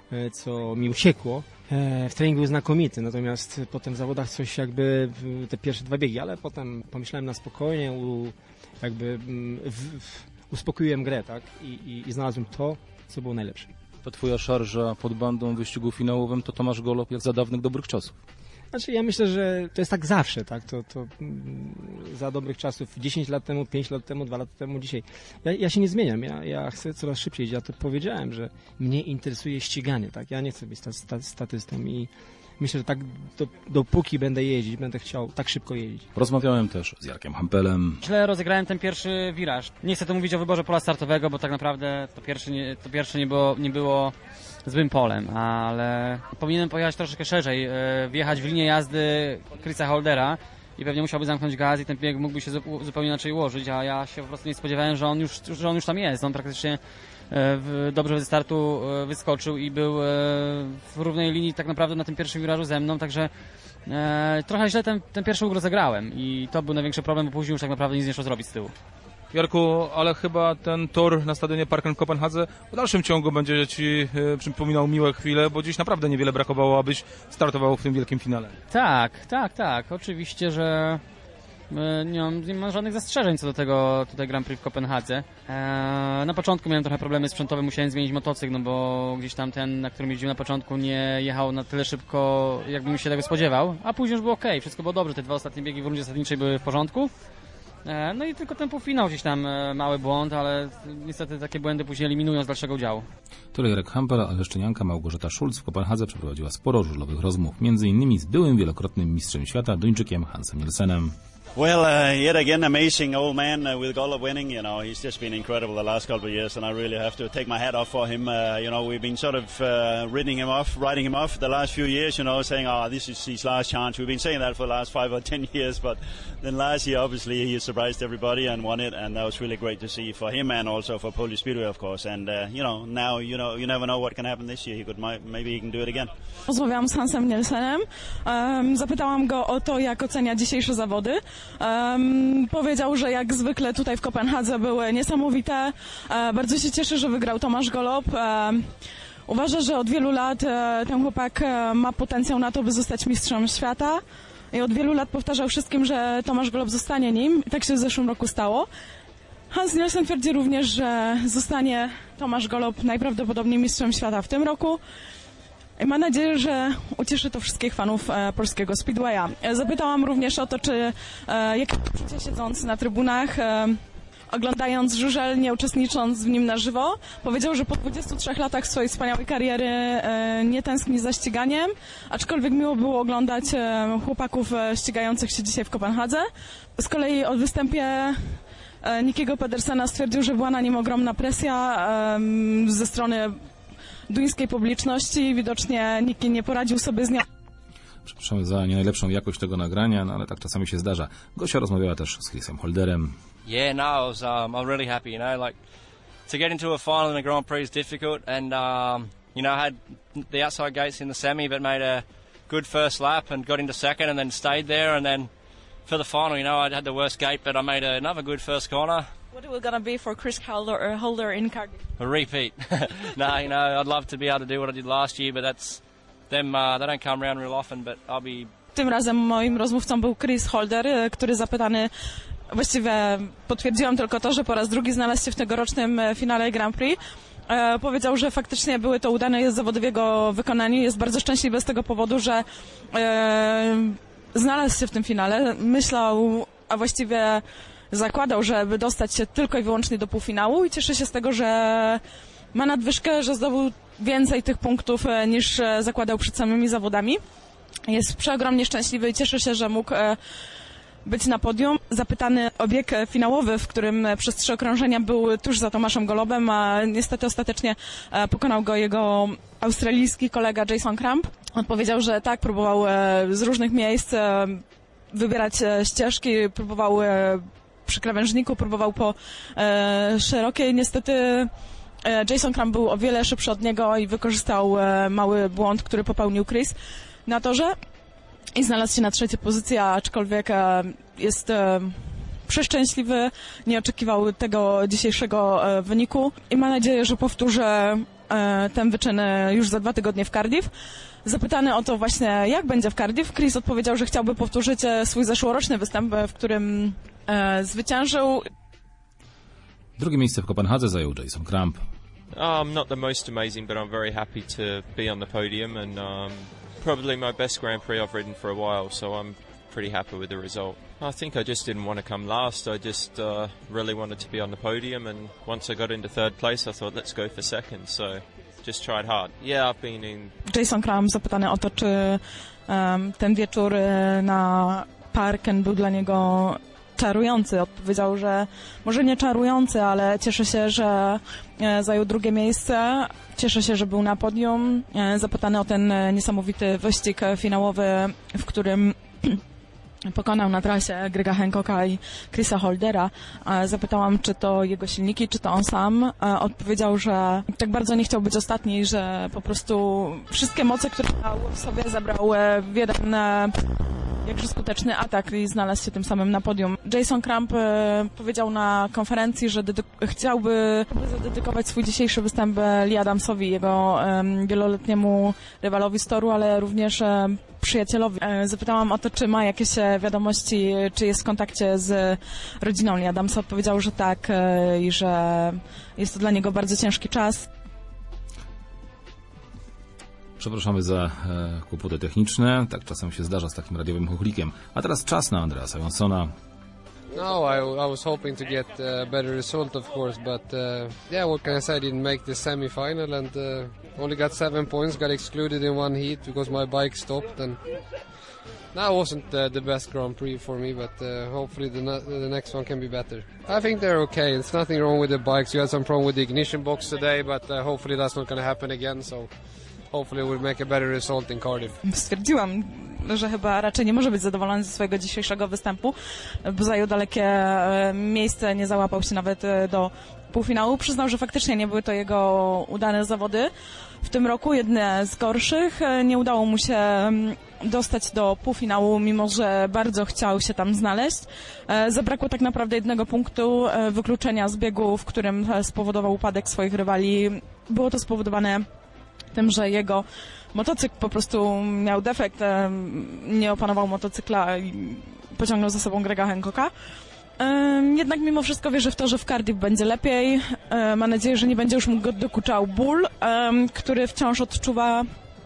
Speaker 17: co mi uciekło. W treningu był znakomity, natomiast potem w zawodach coś jakby te pierwsze dwa biegi, ale potem pomyślałem na spokojnie, u, jakby w, w, uspokoiłem grę, tak? I, i, i znalazłem to, co było najlepsze.
Speaker 5: Ta twoja szarża pod bandą w wyścigu finałowym to Tomasz Golob jak za dawnych dobrych czasów.
Speaker 17: Znaczy ja myślę, że to jest tak zawsze, tak? To, to mm, za dobrych czasów, dziesięć lat temu, pięć lat temu, dwa lata temu, dzisiaj. Ja, ja się nie zmieniam, ja, ja chcę coraz szybciej. Ja to powiedziałem, że mnie interesuje ściganie, tak? Ja nie chcę być sta, sta, statystą i myślę, że tak do, dopóki będę jeździć, będę chciał tak szybko jeździć.
Speaker 5: Rozmawiałem też z Jarkiem Hampelem.
Speaker 10: Źle rozegrałem ten pierwszy wiraż. Nie chcę tu mówić o wyborze pola startowego, bo tak naprawdę to pierwsze nie, to pierwsze nie było, nie było złym polem, ale powinienem pojechać troszeczkę szerzej, wjechać w linię jazdy Chrisa Holdera i pewnie musiałby zamknąć gaz i ten bieg mógłby się zupełnie inaczej ułożyć, a ja się po prostu nie spodziewałem, że on już, że on już tam jest. On praktycznie dobrze ze startu wyskoczył i był w równej linii tak naprawdę na tym pierwszym wirażu ze mną, także trochę źle ten, ten pierwszy łuk rozegrałem i to był największy problem, bo później już tak naprawdę nic nie szło zrobić z tyłu.
Speaker 7: Jarku, ale chyba ten tor na stadionie Parken w Kopenhadze w dalszym ciągu będzie Ci e, przypominał miłe chwile, bo dziś naprawdę niewiele brakowało, abyś startował w tym wielkim finale.
Speaker 10: Tak, tak, tak. Oczywiście, że e, nie, mam, nie mam żadnych zastrzeżeń co do tego tutaj Grand Prix w Kopenhadze. E, na początku miałem trochę problemy sprzętowe, musiałem zmienić motocykl, no bo gdzieś tam ten, na którym jeździłem na początku, nie jechał na tyle szybko, jakbym się tego spodziewał, a później już było ok, wszystko było dobrze, te dwa ostatnie biegi w rundzie zasadniczej były w porządku. No i tylko ten półfinał gdzieś tam mały błąd, ale niestety takie błędy później eliminują z dalszego udziału.
Speaker 5: Tyle Jarek Hampel, a leszczynianka Małgorzata Schulz w Kopenhadze przeprowadziła sporo żużlowych rozmów, między innymi z byłym wielokrotnym mistrzem świata Duńczykiem Hansem Nielsenem.
Speaker 18: Well, uh, yet again, amazing old man uh, with Golob winning. You know, he's just been incredible the last couple of years, and I really have to take my hat off for him. Uh, you know, we've been sort of uh, ridding him off, writing him off the last few years. You know, saying, "Oh, this is his last chance." We've been saying that for the last five or ten years, but then last year, obviously, he surprised everybody and won it, and that was really great to see for him and also for Polish Speedway, of course. And uh, you know, now you know, you never know what can happen this year. He could, maybe he can do it again.
Speaker 19: Rozmawiałam z Hansem Nielsenem. Um, zapytałam go o to, jak ocenia dzisiejsze zawody. Um, Powiedział, że jak zwykle tutaj w Kopenhadze były niesamowite. E, bardzo się cieszy, że wygrał Tomasz Golob. E, uważa, że od wielu lat e, ten chłopak e, ma potencjał na to, by zostać mistrzem świata. I od wielu lat powtarzał wszystkim, że Tomasz Golob zostanie nim. I tak się w zeszłym roku stało. Hans Nielsen twierdzi również, że zostanie Tomasz Golob najprawdopodobniej mistrzem świata w tym roku. I mam nadzieję, że ucieszy to wszystkich fanów e, polskiego Speedwaya. E, zapytałam również o to, czy e, jak uczucie siedząc na trybunach, e, oglądając żużel, nie uczestnicząc w nim na żywo. Powiedział, że po dwudziestu trzech latach swojej wspaniałej kariery e, nie tęskni za ściganiem, aczkolwiek miło było oglądać e, chłopaków e, ścigających się dzisiaj w Kopenhadze. Z kolei o występie e, Nickiego Pedersena stwierdził, że była na nim ogromna presja e, ze strony duńskiej publiczności. Widocznie nikt nie poradził sobie z nią.
Speaker 5: Przepraszamy za nie najlepszą jakość tego nagrania, no ale tak czasami się zdarza. Gosia rozmawiała też z Chrisem Holderem.
Speaker 20: Yeah, no, I was, um, I'm really happy, you know, like, to get into a final in a Grand Prix is difficult, and, um, you know, I had the outside gates in the semi, but made a good first lap and got into second and then stayed there, and then for the final, you know, I had the worst gate, but I made another good first corner.
Speaker 19: What are we going to be for Chris Holder, or Holder in Cardiff?
Speaker 20: A repeat. No, you know, I'd love to be able to do what I did last year, but that's, them, uh, they don't come around real often, but I'll be...
Speaker 19: Tym razem moim rozmówcą był Chris Holder, który zapytany, właściwie potwierdziłam tylko to, że po raz drugi znalazł się w tegorocznym finale Grand Prix. E, powiedział, że faktycznie były to udane zawody w jego wykonaniu. Jest bardzo szczęśliwy z tego powodu, że e, znalazł się w tym finale. Myślał, a właściwie zakładał, żeby dostać się tylko i wyłącznie do półfinału i cieszy się z tego, że ma nadwyżkę, że zdobył więcej tych punktów niż zakładał przed samymi zawodami. Jest przeogromnie szczęśliwy i cieszy się, że mógł być na podium. Zapytany o bieg finałowy, w którym przez trzy okrążenia był tuż za Tomaszem Golobem, a niestety ostatecznie pokonał go jego australijski kolega Jason Crump. Odpowiedział, że tak, próbował z różnych miejsc wybierać ścieżki, próbował przy krawężniku, próbował po szerokiej. Niestety Jason Crump był o wiele szybszy od niego i wykorzystał mały błąd, który popełnił Chris na torze i znalazł się na trzeciej pozycji, aczkolwiek jest przeszczęśliwy, nie oczekiwał tego dzisiejszego wyniku i ma nadzieję, że powtórzy ten wyczyn już za dwa tygodnie w Cardiff. Zapytany o to właśnie, jak będzie w Cardiff, Chris odpowiedział, że chciałby powtórzyć swój zeszłoroczny występ, w którym zwyciężył.
Speaker 5: Drugie miejsce w Kopenhadze zajął Jason Crump.
Speaker 21: Um, not the most amazing, but I'm very happy to be on the podium and um, probably my best Grand Prix I've ridden for a while, so I'm pretty happy with the result. I think I just didn't want to come last. I just uh, really wanted to be on the podium, and once I got into third place, I thought, let's go for second. So just tried hard. Yeah, I've been in.
Speaker 19: Jason Crump zapytany o to, czy um, ten wieczór na Parken był dla niego czarujący. Odpowiedział, że może nie czarujący, ale cieszę się, że zajął drugie miejsce. Cieszę się, że był na podium. Zapytany o ten niesamowity wyścig finałowy, w którym pokonał na trasie Grega Hancocka i Chrisa Holdera. Zapytałam, czy to jego silniki, czy to on sam. Odpowiedział, że tak bardzo nie chciał być ostatni, że po prostu wszystkie moce, które miał w sobie, zabrał w jeden jakże skuteczny atak i znalazł się tym samym na podium. Jason Crump powiedział na konferencji, że chciałby zadedykować swój dzisiejszy występ Lee Adamsowi, jego um, wieloletniemu rywalowi z toru, ale również um, przyjacielowi. Zapytałam o to, czy ma jakieś wiadomości, czy jest w kontakcie z rodziną Lee Adamsa. Odpowiedział, że tak i że jest to dla niego bardzo ciężki czas.
Speaker 5: Przepraszamy za e, kłopoty techniczne. Tak czasem się zdarza z takim radiowym chuchlikiem. A teraz czas na Andreasa Janssona.
Speaker 22: No, I, I was hoping to get a better result, of course, but uh, yeah, what can I say? I didn't make the semi-final and uh, only got seven points, got excluded in one heat because my bike stopped, and that wasn't uh, the best Grand Prix for me, but uh, hopefully the, the next one can be better. I think they're okay. There's nothing wrong with the bikes. You had some problem with the ignition box today, but uh, hopefully that's not going to happen again, so hopefully we'll make a better result in Cardiff.
Speaker 19: Stwierdziłam, że chyba raczej nie może być zadowolony ze swojego dzisiejszego występu, bo zajął dalekie miejsce, nie załapał się nawet do półfinału. Przyznał, że faktycznie nie były to jego udane zawody w tym roku, jedne z gorszych. Nie udało mu się dostać do półfinału, mimo że bardzo chciał się tam znaleźć. Zabrakło tak naprawdę jednego punktu wykluczenia z biegu, w którym spowodował upadek swoich rywali. Było to spowodowane tym, że jego motocykl po prostu miał defekt, nie opanował motocykla i pociągnął za sobą Grega Hancocka. Jednak mimo wszystko wierzy w to, że w Cardiff będzie lepiej. Ma nadzieję, że nie będzie już mu go dokuczał ból, który wciąż odczuwa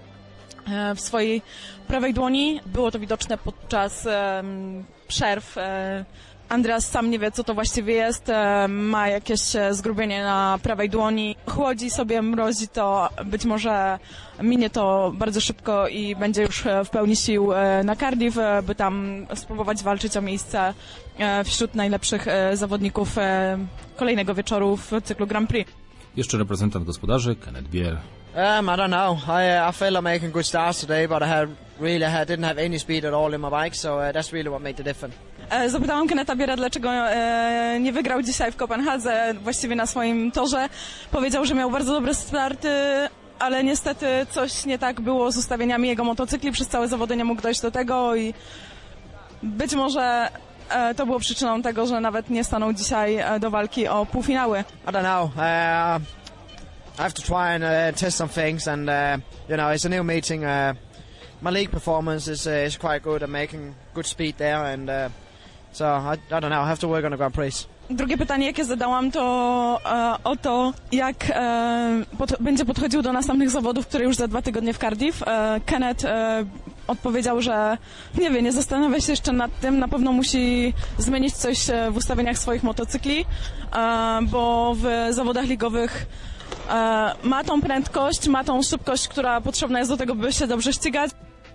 Speaker 19: w swojej prawej dłoni. Było to widoczne podczas przerw. Andreas sam nie wie, co to właściwie jest, ma jakieś zgrubienie na prawej dłoni, chłodzi sobie, mrozi to, być może minie to bardzo szybko i będzie już w pełni sił na Cardiff, by tam spróbować walczyć o miejsce wśród najlepszych zawodników kolejnego wieczoru w cyklu Grand Prix.
Speaker 5: Jeszcze reprezentant gospodarzy, Kenneth Bier.
Speaker 23: Um, I don't know. I I feel I'm making good starts today, but I had really had, didn't have any speed at all in my bike, so uh, that's really what made the difference.
Speaker 19: Zapytałam Kennetha Biera, dlaczego e, nie wygrał dzisiaj w Kopenhadze, właściwie na swoim torze. Powiedział, że miał bardzo dobre starty, ale niestety coś nie tak było z ustawieniami jego motocykli. Przez całe zawody nie mógł dojść do tego i być może e, to było przyczyną tego, że nawet nie stanął dzisiaj do walki o półfinały.
Speaker 23: I don't know. Uh, I have to try and uh, test some things, and uh, you know, it's a new meeting. Uh, my league performance is uh, is quite good. I'm making good speed there, and uh, so I, I don't know. I have to work on the Grand Prix.
Speaker 19: Drugie pytanie, jakie zadałam, to e, o to, jak e, pod, będzie podchodził do następnych zawodów, które już za dwa tygodnie w Cardiff. E, Kenneth e, odpowiedział, że nie wie, nie zastanawia się jeszcze nad tym. Na pewno musi zmienić coś w ustawieniach swoich motocykli, e, bo w zawodach ligowych ma tą prędkość, ma tą szybkość, która potrzebna jest do tego, by się dobrze ścigać.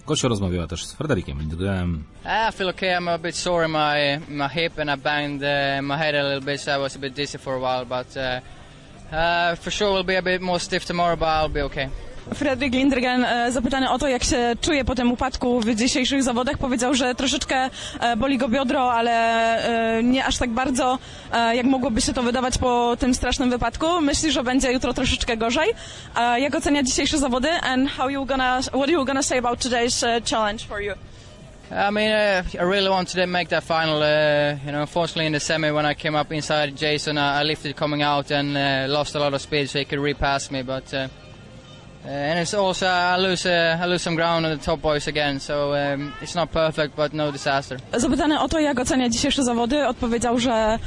Speaker 5: Gosia rozmawiała też z Frederikiem Lindgrenem.
Speaker 4: I feel okay. I'm a bit sore in my my hip and I banged uh, my head a little bit, so I was a bit dizzy for a while, but uh, uh, for sure we'll be a bit more stiff tomorrow, but I'll be okay.
Speaker 19: Fredrik Lindgren, zapytany o to, jak się czuje po tym upadku w dzisiejszych zawodach, powiedział, że troszeczkę boli go biodro, ale nie aż tak bardzo, jak mogłoby się to wydawać po tym strasznym wypadku. Myśli, że będzie jutro troszeczkę gorzej. Jak ocenia dzisiejsze zawody and how you gonna, what you gonna say about today's challenge for you?
Speaker 4: I mean, uh, I really wanted to make that final. Uh, you know, unfortunately in the semi when I came up inside Jason, I, I lifted coming out and uh, lost a lot of speed, so he could repass me, but... Uh, Uh, and it's also I lose uh, I lose some ground on the top boys again, so um, it's not perfect, but no disaster.
Speaker 19: Zapytany o to, jak ocenia dzisiejsze zawody, odpowiedział, że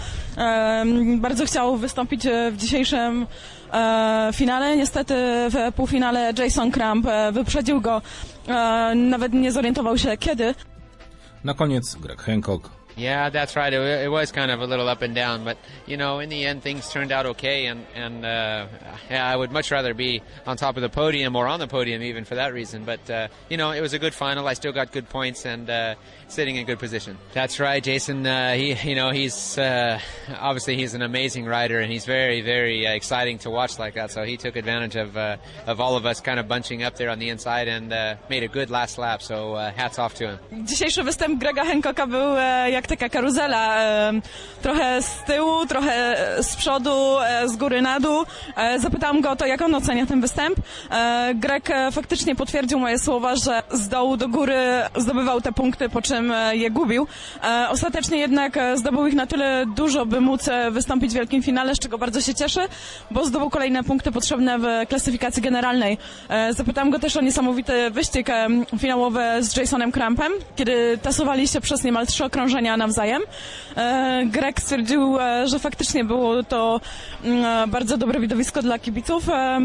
Speaker 19: um, bardzo chciał wystąpić w dzisiejszym uh, finale. Niestety w półfinale Jason Kramp wyprzedził go, uh, nawet nie zorientował się kiedy.
Speaker 5: Na koniec Greg Hancock.
Speaker 6: Yeah, that's right. It, it was kind of a little up and down, but you know, in the end, things turned out okay. And and uh, yeah, I would much rather be on top of the podium or on the podium even for that reason. But uh, you know, it was a good final. I still got good points and uh, sitting in good position. That's right, Jason. Uh, he, you know, he's uh, obviously he's an amazing rider, and he's very, very uh, exciting to watch like that. So he took advantage of uh, of all of us kind of bunching up there on the inside and uh, made a good last lap. So uh, hats off to him.
Speaker 19: Dzisiejszy występ Grega Hancocka był e, jak taka karuzela, e, trochę z tyłu, trochę z przodu, e, z góry na dół. E, zapytałam go o to, jak on ocenia ten występ. E, Greg e, faktycznie potwierdził moje słowa, że z dołu do góry zdobywał te punkty, po czym e, je gubił. E, ostatecznie jednak e, zdobył ich na tyle dużo, by móc e, wystąpić w wielkim finale, z czego bardzo się cieszę, bo zdobył kolejne punkty potrzebne w klasyfikacji generalnej. E, zapytałam go też o niesamowity wyścig e, finałowy z Jasonem Krampem, kiedy tasowali się przez niemal trzy okrążenia nawzajem. E, Greg stwierdził, e, że faktycznie było to e, bardzo dobre widowisko dla kibiców. E,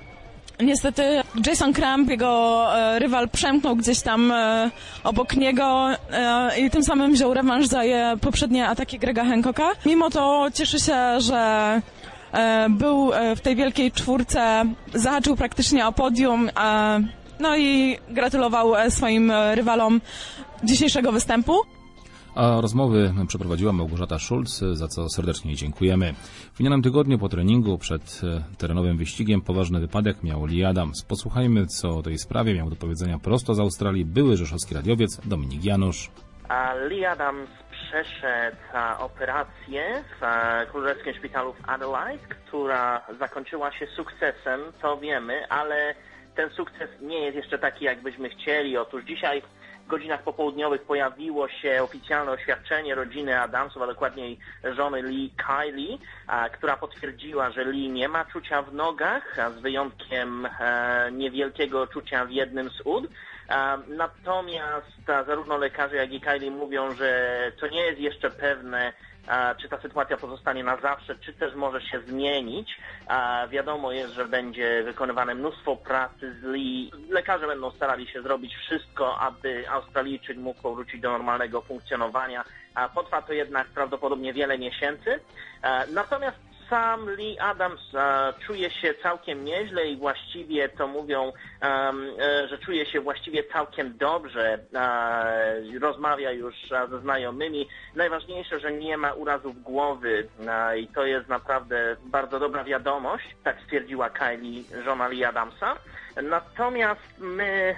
Speaker 19: Niestety Jason Kramp, jego e, rywal, przemknął gdzieś tam e, obok niego e, i tym samym wziął rewanż za je poprzednie ataki Grega Hancocka. Mimo to cieszy się, że e, był w tej wielkiej czwórce, zahaczył praktycznie o podium, e, no i gratulował swoim rywalom dzisiejszego występu.
Speaker 5: A rozmowy przeprowadziła Małgorzata Schulz, za co serdecznie dziękujemy. W minionym tygodniu po treningu przed terenowym wyścigiem poważny wypadek miał Lee Adams. Posłuchajmy, co o tej sprawie miał do powiedzenia prosto z Australii były rzeszowski radiowiec Dominik Janusz.
Speaker 8: Lee Adams przeszedł operację w Królewskim Szpitalu w Adelaide, która zakończyła się sukcesem, to wiemy, ale ten sukces nie jest jeszcze taki, jak byśmy chcieli. Otóż dzisiaj w godzinach popołudniowych pojawiło się oficjalne oświadczenie rodziny Adamsów, a dokładniej żony Lee, Kylie, a, która potwierdziła, że Lee nie ma czucia w nogach, a z wyjątkiem e, niewielkiego czucia w jednym z ud. A, natomiast a, zarówno lekarze, jak i Kylie mówią, że to nie jest jeszcze pewne, a, czy ta sytuacja pozostanie na zawsze, czy też może się zmienić. A, wiadomo jest, że będzie wykonywane mnóstwo pracy z Lee. Lekarze będą starali się zrobić wszystko, aby Australijczyk mógł powrócić do normalnego funkcjonowania. A, potrwa to jednak prawdopodobnie wiele miesięcy. A, natomiast sam Lee Adams e, czuje się całkiem nieźle i właściwie to mówią, e, e, że czuje się właściwie całkiem dobrze. E, rozmawia już ze znajomymi. Najważniejsze, że nie ma urazów głowy e, i to jest naprawdę bardzo dobra wiadomość, tak stwierdziła Kylie, żona Lee Adamsa. Natomiast my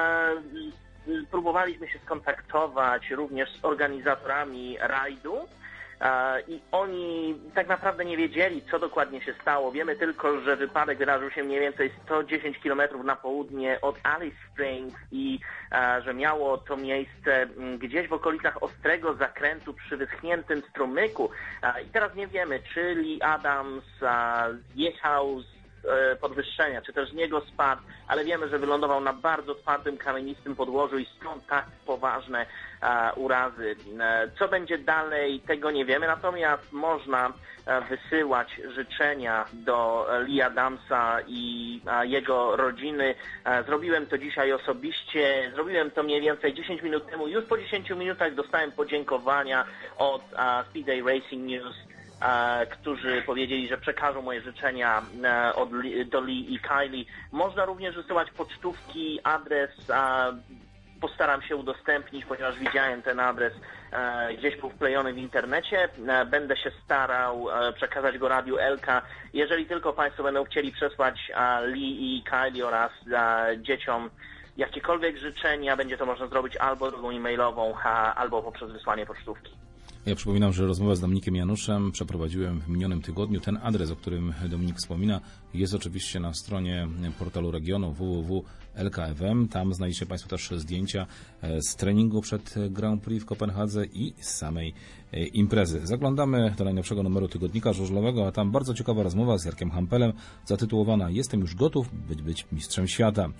Speaker 8: e, próbowaliśmy się skontaktować również z organizatorami rajdu. I oni tak naprawdę nie wiedzieli, co dokładnie się stało. Wiemy tylko, że wypadek wydarzył się mniej więcej sto dziesięć kilometrów na południe od Alice Springs i że miało to miejsce gdzieś w okolicach ostrego zakrętu przy wyschniętym strumyku. I teraz nie wiemy, czy Lee Adams zjechał z podwyższenia, czy też z niego spadł, ale wiemy, że wylądował na bardzo twardym, kamienistym podłożu i stąd tak poważne e, urazy. E, co będzie dalej, tego nie wiemy, natomiast można e, wysyłać życzenia do Lee Adamsa i e, jego rodziny. E, zrobiłem to dzisiaj osobiście, zrobiłem to mniej więcej dziesięć minut temu. Już po dziesięciu minutach dostałem podziękowania od e, Speedway Racing News, E, którzy powiedzieli, że przekażą moje życzenia e, od, do Lee i Kylie. Można również wysyłać pocztówki, adres e, postaram się udostępnić, ponieważ widziałem ten adres e, gdzieś był wklejony w internecie. E, będę się starał e, przekazać go Radiu Elka. Jeżeli tylko Państwo będą chcieli przesłać e, Lee i Kylie oraz e, dzieciom jakiekolwiek życzenia, będzie to można zrobić albo drogą e-mailową, a, albo poprzez wysłanie pocztówki.
Speaker 5: Ja przypominam, że rozmowę z Dominikiem Januszem przeprowadziłem w minionym tygodniu. Ten adres, o którym Dominik wspomina, jest oczywiście na stronie portalu regionu w w w kropka l k f m. Tam znajdziecie Państwo też zdjęcia z treningu przed Grand Prix w Kopenhadze i z samej imprezy. Zaglądamy do najnowszego numeru tygodnika żużlowego, a tam bardzo ciekawa rozmowa z Jarkiem Hampelem zatytułowana "Jestem już gotów, by być mistrzem świata".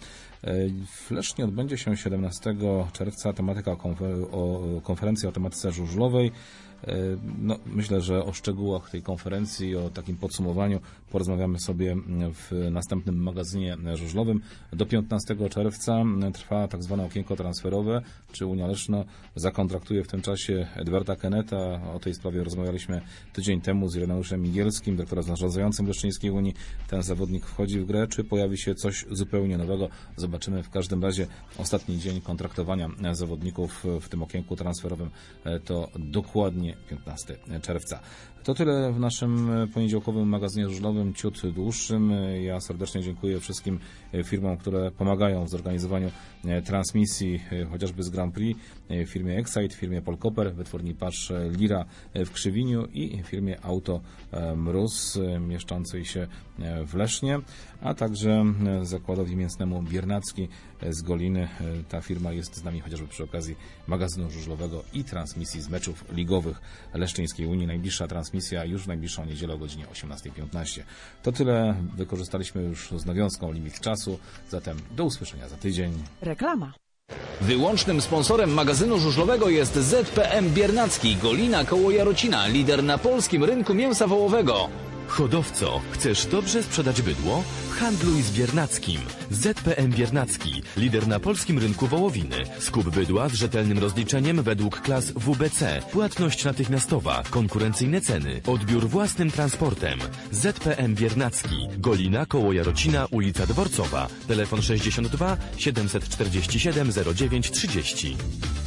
Speaker 5: W Lesznie odbędzie się siedemnastego czerwca tematyka konfer- o konferencji o tematyce żużlowej. No, myślę, że o szczegółach tej konferencji, o takim podsumowaniu porozmawiamy sobie w następnym magazynie żużlowym. Do piętnastego czerwca trwa tak zwane okienko transferowe, czy Unia Leszno zakontraktuje w tym czasie Edwarda Keneta. O tej sprawie rozmawialiśmy tydzień temu z Ireneuszem Migielskim, dyrektorem zarządzającym Leszczyńskiej Unii. Ten zawodnik wchodzi w grę, czy pojawi się coś zupełnie nowego? Zobaczymy. W każdym razie ostatni dzień kontraktowania zawodników w tym okienku transferowym to dokładnie piętnastego czerwca. To tyle w naszym poniedziałkowym magazynie żużlowym, ciut dłuższym. Ja serdecznie dziękuję wszystkim firmom, które pomagają w zorganizowaniu transmisji, chociażby z Grand Prix, firmie Excite, firmie Polkoper, wytwórni pasz Lira w Krzywiniu i firmie Auto Mróz mieszczącej się w Lesznie, a także zakładowi mięsnemu Biernacki z Goliny. Ta firma jest z nami chociażby przy okazji magazynu żużlowego i transmisji z meczów ligowych Leszczyńskiej Unii. Najbliższa transmisja już w najbliższą niedzielę o godzinie osiemnasta piętnaście. To tyle. Wykorzystaliśmy już z nawiązką limit czasu, zatem do usłyszenia za tydzień.
Speaker 1: Reklama.
Speaker 2: Wyłącznym sponsorem magazynu żużlowego jest Z P M Biernacki, Golina koło Jarocina, lider na polskim rynku mięsa wołowego.
Speaker 3: Hodowco, chcesz dobrze sprzedać bydło? Handluj z Biernackim. Z P M Biernacki, lider na polskim rynku wołowiny. Skup bydła z rzetelnym rozliczeniem według klas W B C. Płatność natychmiastowa, konkurencyjne ceny, odbiór własnym transportem. Z P M Biernacki, Golina koło Jarocina, ulica Dworcowa. Telefon sześćdziesiąt dwa siedemset czterdzieści siedem zero dziewięć trzydzieści.